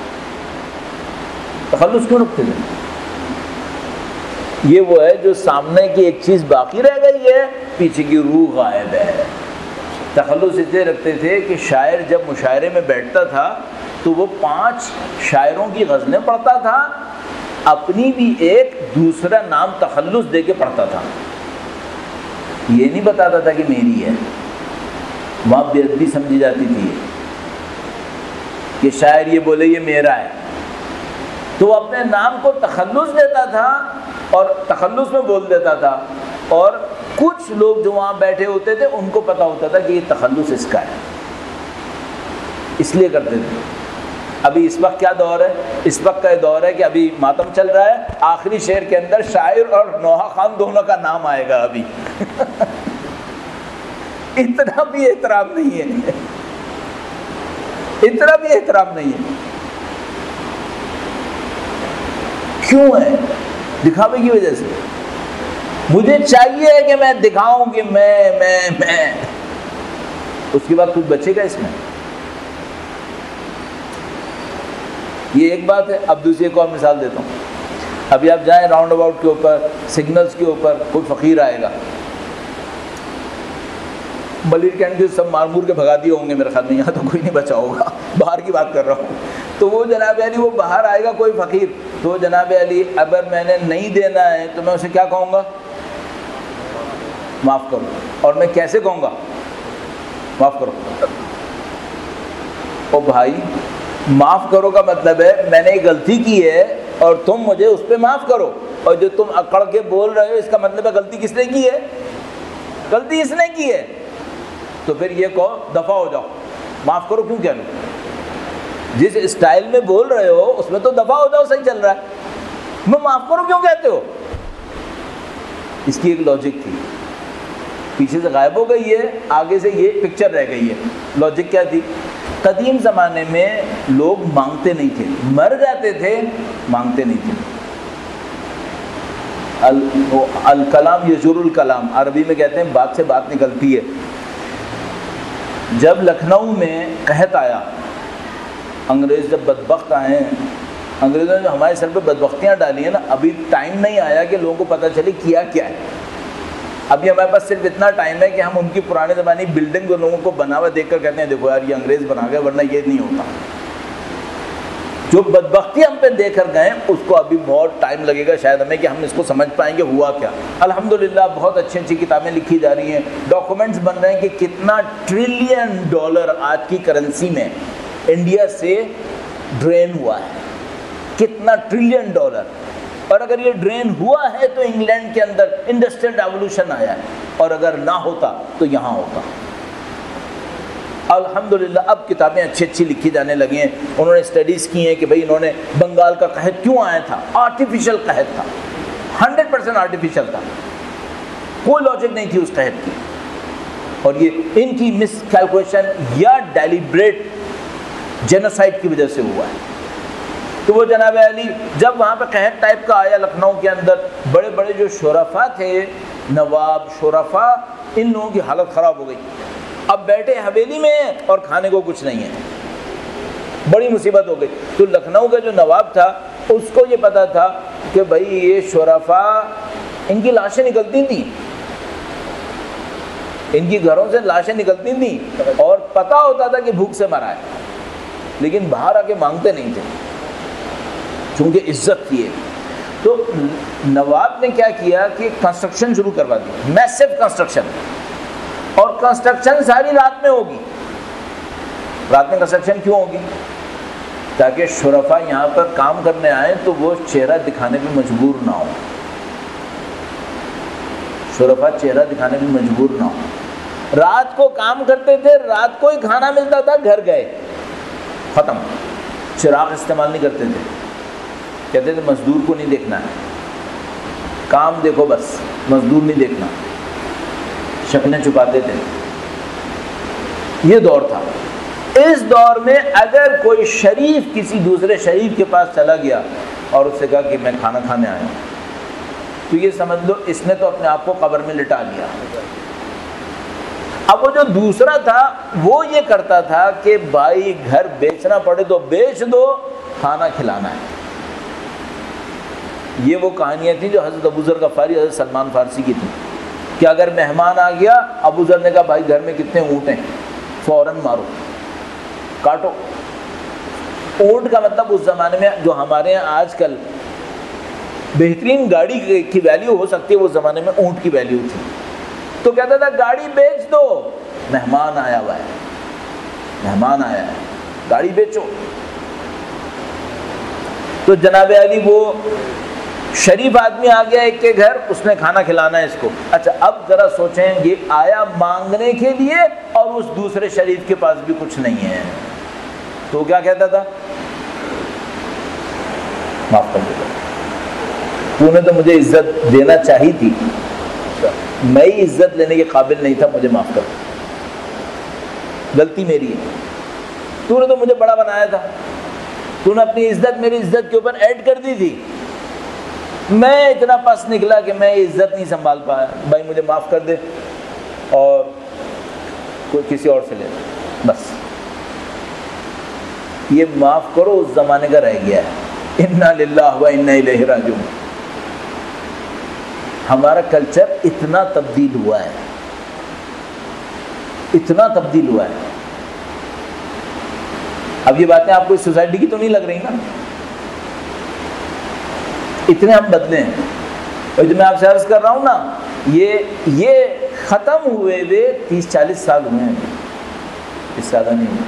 تخلص کیوں رکھتے تھے؟ یہ وہ ہے جو سامنے کی ایک چیز باقی رہ گئی ہے، پیچھے کی روح غائب ہے. تخلص اس لیے رکھتے تھے کہ شاعر جب مشاعرے میں بیٹھتا تھا تو وہ 5 شاعروں کی غزلیں پڑھتا تھا، اپنی بھی ایک دوسرا نام تخلص دے کے پڑھتا تھا. یہ نہیں بتاتا تھا کہ میری ہے، وہاں بے ادبی سمجھی جاتی تھی کہ شاعر یہ بولے یہ میرا ہے، تو وہ اپنے نام کو تخلص دیتا تھا اور تخلص میں بول دیتا تھا، اور کچھ لوگ جو وہاں بیٹھے ہوتے تھے ان کو پتا ہوتا تھا کہ یہ تخلص اس کا ہے، اس لیے کرتے تھے. ابھی اس وقت کیا دور ہے؟ اس وقت کا یہ دور ہے کہ ابھی ماتم چل رہا ہے، آخری شعر کے اندر شاعر اور نوحہ خان دونوں کا نام آئے گا. ابھی اتنا بھی احترام نہیں ہے، اتنا بھی احترام نہیں ہے. کیوں ہے؟ دکھاوے کی وجہ سے. مجھے چاہیے کہ میں دکھاؤں کہ میں اس کے بعد کچھ بچے گا اس میں. یہ ایک بات ہے. اب دوسری ایک اور مثال دیتا ہوں. ابھی آپ جائیں راؤنڈ اباؤٹ کے اوپر، سگنلز کے اوپر، کوئی فقیر آئے گا، ملیر کینٹ کے سب مارمور کے بھگا دیے ہوں گے میرے خیال میں، یہاں تو کوئی نہیں بچا ہوگا، باہر کی بات کر رہا ہوں. تو وہ جناب علی وہ باہر آئے گا کوئی فقیر، تو جناب علی اگر میں نے نہیں دینا ہے تو میں اسے کیا کہوں گا؟ معاف کرو. اور میں کیسے کہوں گا؟ معاف کرو. او بھائی، معاف کرو کا مطلب ہے میں نے ایک غلطی کی ہے اور تم مجھے اس پہ معاف کرو، اور جو تم اکڑ کے بول رہے ہو اس کا مطلب ہے غلطی کس نے کی ہے؟ غلطی اس نے کی ہے. تو پھر یہ کہو دفع ہو جاؤ. معاف کرو کیوں کہہ لو؟ جس اسٹائل میں بول رہے ہو اس میں تو دفع ہو جاؤ، صحیح چل رہا ہے. میں معاف کرو کیوں کہتے ہو؟ اس کی ایک لاجک تھی، پیچھے سے غائب ہو گئی ہے، آگے سے یہ پکچر رہ گئی ہے. لاجک کیا تھی؟ قدیم زمانے میں لوگ مانگتے نہیں تھے، مر جاتے تھے، مانگتے نہیں تھے. الکلام یجر الکلام، عربی میں کہتے ہیں بات سے بات نکلتی ہے. جب لکھنؤ میں قحط آیا، انگریز جب بدبخت آئے ہیں، انگریزوں نے جو ہمارے سر پہ بدبختیاں ڈالی ہیں نا، ابھی ٹائم نہیں آیا کہ لوگوں کو پتہ چلے کیا کیا ہے. ابھی ہمارے پاس صرف اتنا ٹائم ہے کہ ہم ان کی پرانے زمانے کی بلڈنگ کو لوگوں کو بنا ہوا دیکھ کر کہتے ہیں دیکھو یار یہ انگریز بنا گئے، ورنہ یہ نہیں ہوتا. جو بدبختی ہم پہ دے کر گئے اس کو ابھی بہت ٹائم لگے گا شاید ہمیں کہ ہم اس کو سمجھ پائیں گے ہوا کیا. الحمدللہ بہت اچھی اچھی کتابیں لکھی جا رہی ہیں، ڈاکومنٹس بن رہے ہیں کہ کتنا $1 ٹریلین آج کی کرنسی میں انڈیا سے ڈرین ہوا ہے، کتنا $1 ٹریلین. اور اگر یہ ڈرین ہوا ہے تو انگلینڈ کے اندر انڈسٹریل ریولوشن آیا ہے، اور اگر نہ ہوتا تو یہاں ہوتا. الحمدللہ اب کتابیں اچھی اچھی لکھی جانے لگی ہیں. انہوں نے اسٹڈیز کی ہیں کہ بھئی انہوں نے بنگال کا قحط کیوں آیا تھا، آرٹیفیشل قحط تھا، 100% آرٹیفیشل تھا، کوئی لاجک نہیں تھی اس قحط کی. اور یہ ان کی مس کیلکولیشن یا ڈیلیبریٹ جینوسائڈ کی وجہ سے ہوا ہے. تو وہ جناب علی جب وہاں پہ قحط ٹائپ کا آیا لکھنؤ کے اندر، بڑے بڑے جو شرفا تھے، نواب شرفا، ان لوگوں کی حالت خراب ہو گئی. اب بیٹھے حویلی میں ہیں اور کھانے کو کچھ نہیں ہے، بڑی مصیبت ہو گئی. تو لکھنؤ کا جو نواب تھا اس کو یہ پتا تھا کہ بھائی یہ شرفا، ان کی لاشیں نکلتی تھیں، ان کی گھروں سے لاشیں نکلتی تھیں اور پتا ہوتا تھا کہ بھوک سے مرا ہے، لیکن باہر آ کے مانگتے نہیں تھے چونکہ عزت تھی. تو نواب نے کیا کیا کہ کنسٹرکشن شروع کروا دی، میسو کنسٹرکشن، اور کنسٹرکشن ساری رات میں ہوگی. رات میں کنسٹرکشن کیوں ہوگی؟ تاکہ شرفا یہاں پر کام کرنے آئیں تو وہ چہرہ دکھانے پہ مجبور نہ ہو، شرفا چہرہ دکھانے پہ مجبور نہ ہو. رات کو کام کرتے تھے، رات کو ہی کھانا ملتا تھا، گھر گئے ختم. چراغ استعمال نہیں کرتے تھے، کہتے تھے مزدور کو نہیں دیکھنا ہے، کام دیکھو بس، مزدور نہیں دیکھنا، شکلیں چھپاتے تھے. یہ دور تھا. اس دور میں اگر کوئی شریف کسی دوسرے شریف کے پاس چلا گیا اور اس سے کہا کہ میں کھانا کھانے آیا ہوں، تو یہ سمجھ لو اس نے تو اپنے آپ کو قبر میں لٹا لیا. اب وہ جو دوسرا تھا وہ یہ کرتا تھا کہ بھائی گھر بیچنا پڑے تو بیچ دو، کھانا کھلانا ہے. یہ وہ کہانیاں تھیں جو حضرت ابو ذر غفاری، حضرت سلمان فارسی کی تھیں کہ اگر مہمان آ گیا، ابو ذر نے کہا بھائی گھر میں کتنے اونٹ ہیں، فوراً مارو، کاٹو. اونٹ کا مطلب اس زمانے میں جو ہمارے یہاں آج کل بہترین گاڑی کی ویلیو ہو سکتی ہے، وہ زمانے میں اونٹ کی ویلیو تھی. تو کہتا تھا گاڑی بیچ دو، مہمان آیا ہوا ہے، مہمان آیا ہے، گاڑی بیچو. تو جناب علی وہ شریف آدمی آ گیا ایک کے گھر، اس نے کھانا کھلانا ہے اس کو. اچھا اب ذرا سوچیں، یہ آیا مانگنے کے لیے اور اس دوسرے شریف کے پاس بھی کچھ نہیں ہے، تو کیا کہتا تھا؟ معاف کر دے، تو نے تو مجھے عزت دینا چاہیے تھی، میں ہی عزت لینے کے قابل نہیں تھا، مجھے معاف کر، غلطی میری ہے. تو نے تو مجھے بڑا بنایا تھا، تو نے اپنی عزت میری عزت کے اوپر ایڈ کر دی تھی، میں اتنا پس نکلا کہ میں عزت نہیں سنبھال پایا. بھائی مجھے معاف کر دے اور کوئی کسی اور سے لے لے بس. یہ معاف کرو اس زمانے کا رہ گیا ہے. انا للہ و انا الیہ راجعون. ہمارا کلچر اتنا تبدیل ہوا ہے، اتنا تبدیل ہوا ہے. اب یہ باتیں آپ کو اس سوسائٹی کی تو نہیں لگ رہی نا؟ اتنے ہم بدلے ہیں. اور جو میں آپ سے عرض کر رہا ہوں نا، یہ ختم ہوئے ہوئے 30-40 سال ہوئے ہیں، اس سے زیادہ نہیں ہوئے.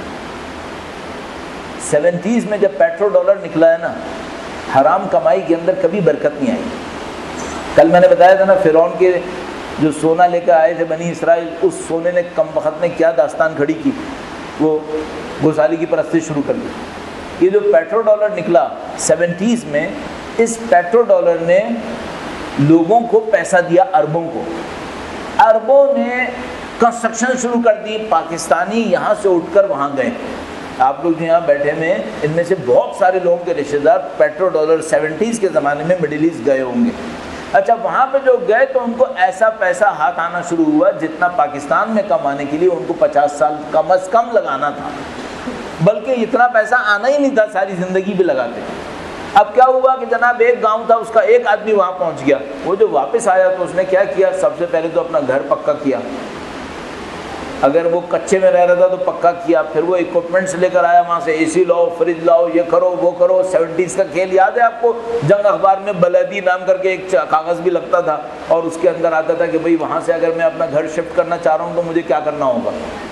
70s میں جب پیٹرو ڈالر نکلا ہے نا، حرام کمائی کے اندر کبھی برکت نہیں آئی. کل میں نے بتایا تھا نا، فرعون کے جو سونا لے کر آئے تھے بنی اسرائیل، اس سونے نے کم وقت میں کیا داستان کھڑی کی، وہ گوسالی کی پرستش شروع کر دی. یہ جو پیٹرو ڈالر نکلا 70s میں، اس پیٹرو ڈالر نے لوگوں کو پیسہ دیا، اربوں کو. اربوں نے کنسٹرکشن شروع کر دی. پاکستانی یہاں سے اٹھ کر وہاں گئے. آپ لوگ جو یہاں بیٹھے میں، ان میں سے بہت سارے لوگوں کے رشتہ دار پیٹرو ڈالر 70s کے زمانے میں مڈل ایسٹ گئے ہوں گے. اچھا وہاں پہ جو گئے تو ان کو ایسا پیسہ ہاتھ آنا شروع ہوا جتنا پاکستان میں کمانے کے لیے ان کو 50 سال کم از کم لگانا تھا، بلکہ اتنا پیسہ آنا ہی نہیں تھا، ساری زندگی بھی لگاتے. اب کیا ہوا کہ جناب ایک گاؤں تھا، اس کا ایک آدمی وہاں پہنچ گیا. وہ جو واپس آیا تو اس نے کیا کیا، سب سے پہلے تو اپنا گھر پکا کیا. اگر وہ کچے میں رہ رہا تھا تو پکا کیا. پھر وہ اکوپمنٹس لے کر آیا وہاں سے، اے سی لاؤ، فریج لاؤ، یہ کرو وہ کرو. 70s کا کھیل یاد ہے آپ کو؟ جنگ اخبار میں بلدی نام کر کے ایک کاغذ بھی لگتا تھا اور اس کے اندر آتا تھا کہ بھئی وہاں سے اگر میں اپنا گھر شفٹ کرنا چاہ رہا ہوں تو مجھے کیا کرنا ہوگا.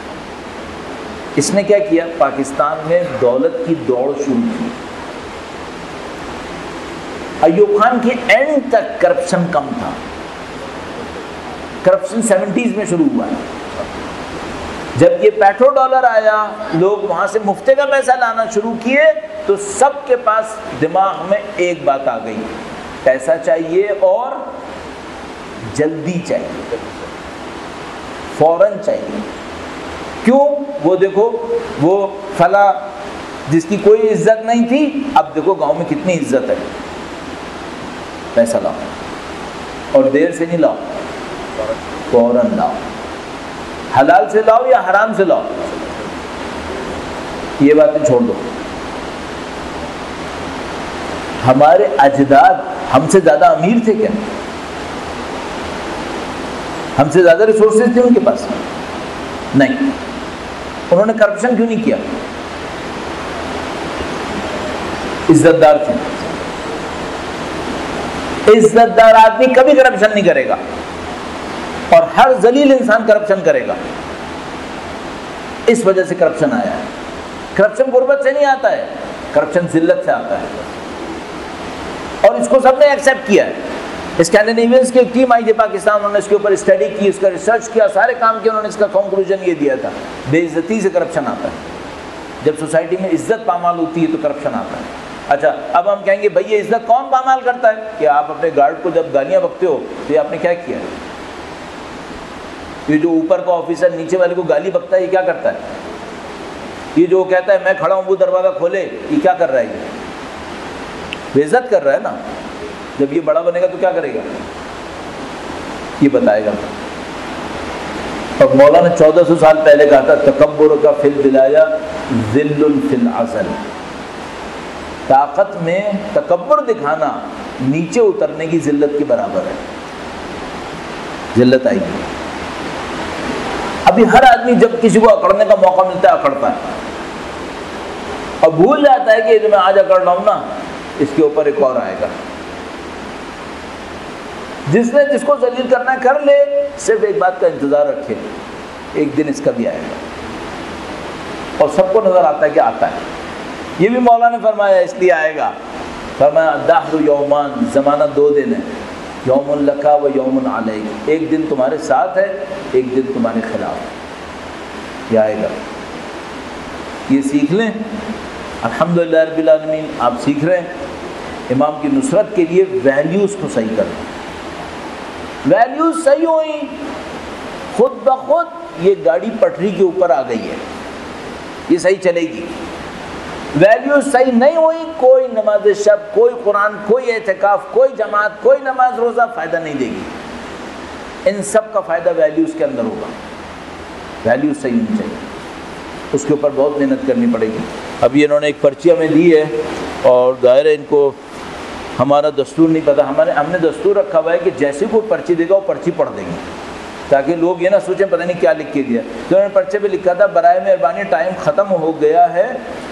اس نے کیا کیا، پاکستان میں دولت کی دوڑ شروع کی. ایوب خان کے اینڈ تک کرپشن کم تھا. کرپشن 70s میں شروع ہوا ہے. جب یہ پیٹرو ڈالر آیا، لوگ وہاں سے مفتے کا پیسہ لانا شروع کیے تو سب کے پاس دماغ میں ایک بات آ گئی، پیسہ چاہیے اور جلدی چاہیے، فوراً چاہیے. کیوں؟ وہ دیکھو وہ فلاں جس کی کوئی عزت نہیں تھی، اب دیکھو گاؤں میں کتنی عزت ہے. پیسہ لاؤ اور دیر سے نہیں لاؤ، فوراً لاؤ. حلال سے لاؤ یا حرام سے لاؤ، یہ باتیں چھوڑ دو. ہمارے اجداد ہم سے زیادہ امیر تھے کیا؟ ہم سے زیادہ ریسورسز تھے ان کے پاس؟ نہیں. انہوں نے کرپشن کیوں نہیں کیا؟ عزت دار تھے. عزت دار آدمی کبھی کرپشن نہیں کرے گا، اور ہر ذلیل انسان کرپشن کرے گا. اس وجہ سے کرپشن آیا ہے. کرپشن غربت سے نہیں آتا ہے، کرپشن ذلت سے آتا ہے، اور اس کو سب نے ایکسیپٹ کیا ہے. اسکینڈینیوینز کی ایک ٹیم آئی تھی پاکستان، انہوں نے اس کے اوپر اسٹڈی کی، اس کا ریسرچ کیا، سارے کام کیا، انہوں نے اس کا کنکلوژن یہ دیا تھا، بے عزتی سے کرپشن آتا ہے. جب سوسائٹی میں عزت پامال ہوتی ہے تو کرپشن آتا ہے. اچھا اب ہم کہیں گے بھائی یہ عزت کون پامال کرتا ہے؟ کہ آپ اپنے گارڈ کو جب گالیاں بکتے ہو تو یہ آپ نے کیا کیا ہے؟ یہ جو اوپر کا آفیسر نیچے والے کو گالی بکتا ہے یہ کیا کرتا ہے؟ یہ جو کہتا ہے میں کھڑا ہوں وہ دروازہ کھولے، یہ کیا کر رہا ہے؟ یہ بے عزت کر رہا ہے نا. جب یہ بڑا بنے گا تو کیا کرے گا؟ یہ بتائے گا. اور مولانا 1400 سال پہلے کہا تھا تکبر کا فی البلایا ذل فی العزل. طاقت میں تکبر دکھانا نیچے اترنے کی ذلت کے برابر ہے. ذلت آئے گی. ابھی ہر آدمی جب کسی کو اکڑنے کا موقع ملتا ہے اکڑتا ہے، اور بھول جاتا ہے کہ میں آج اکڑ رہا ہوں نا، اس کے اوپر ایک اور آئے گا. جس نے جس کو ذلیل کرنا ہے کر لے، صرف ایک بات کا انتظار رکھے، ایک دن اس کا بھی آئے گا. اور سب کو نظر آتا ہے کہ آتا ہے. یہ بھی مولا نے فرمایا اس لیے آئے گا. فرمایا الدہر یومان، زمانہ 2 دن ہے، یوم لکا و یوم علیک. ایک دن تمہارے ساتھ ہے، ایک دن تمہارے خلاف ہے. یہ آئے گا. یہ سیکھ لیں. الحمدللہ رب العالمین آپ سیکھ رہے ہیں. امام کی نصرت کے لیے ویلیوز کو صحیح کریں. ویلیوز صحیح ہوئی، خود بخود یہ گاڑی پٹری کے اوپر آ گئی ہے، یہ صحیح چلے گی. ویلیوز صحیح نہیں ہوئی، کوئی نماز شب، کوئی قرآن، کوئی اعتکاف، کوئی جماعت، کوئی نماز روزہ فائدہ نہیں دے گی. ان سب کا فائدہ ویلیوز کے اندر ہوگا. ویلیوز صحیح ہونی چاہیے، اس کے اوپر بہت محنت کرنی پڑے گی. ابھی انہوں نے ایک پرچی ہمیں دی ہے، اور ظاہر ہے ان کو ہمارا دستور نہیں پتہ. ہم نے دستور رکھا ہوا ہے کہ جیسے کوئی پرچی دے گا وہ پرچی پڑھ دیں گے، تاکہ لوگ یہ نہ سوچیں پتہ نہیں کیا لکھ کے دیا. تو انہوں نے پرچے پہ لکھا تھا برائے مہربانی ٹائم ختم ہو گیا ہے،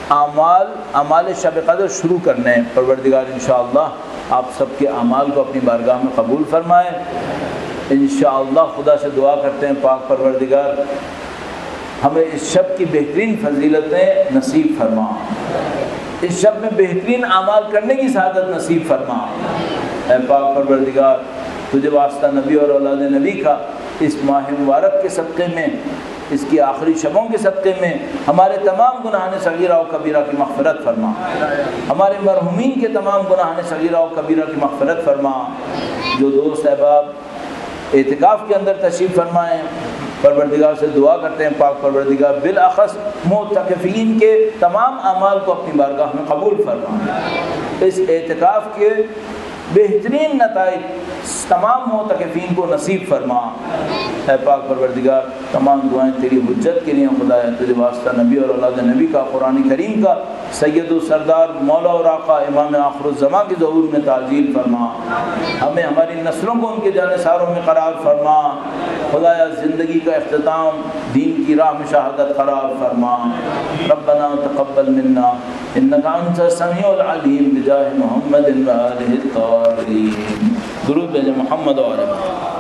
اعمال شب قدر شروع کرنے ہیں. پروردگار انشاءاللہ آپ سب کے اعمال کو اپنی بارگاہ میں قبول فرمائے. انشاءاللہ خدا سے دعا کرتے ہیں پاک پروردگار ہمیں اس شب کی بہترین فضیلتیں نصیب فرما، اس شب میں بہترین اعمال کرنے کی سعادت نصیب فرما. اے پاک پروردگار تجھے واسطہ نبی اور اولاد نبی کا اس ماہ مبارک کے صدقے میں، اس کی آخری شبوں کے صدقے میں ہمارے تمام گناہان صغیرہ و کبیرہ کی مغفرت فرما. ہمارے مرحومین کے تمام گناہان صغیرہ و کبیرہ کی مغفرت فرما. جو دوست احباب اعتکاف کے اندر تشریف فرمائیں، پروردگار سے دعا کرتے ہیں پاک پروردگار بالاخص معتکفین کے تمام اعمال کو اپنی بارگاہ میں قبول فرما. اس اعتکاف کے بہترین نتائج تمام معتکفین کو نصیب فرما. اے پاک پروردگار تمام دعائیں تیری حجت کے لیے خدایا. تجھے واسطہ نبی اور اولاد نبی کا، قرآن کریم کا، سید و سردار مولا اور آقا امام آخر الزماں کے ظہور میں تعجیل فرما. ہمیں ہماری نسلوں کو ان کے جانثاروں میں قرار فرما. خدایا زندگی کا اختتام دین کی راہ میں شہادت قرار فرما. ربنا تقبل منا انک انت السمیع العلیم بجاہ محمد و آلہ الطاہرین. درود بھیجیں محمد و آلہ محمد.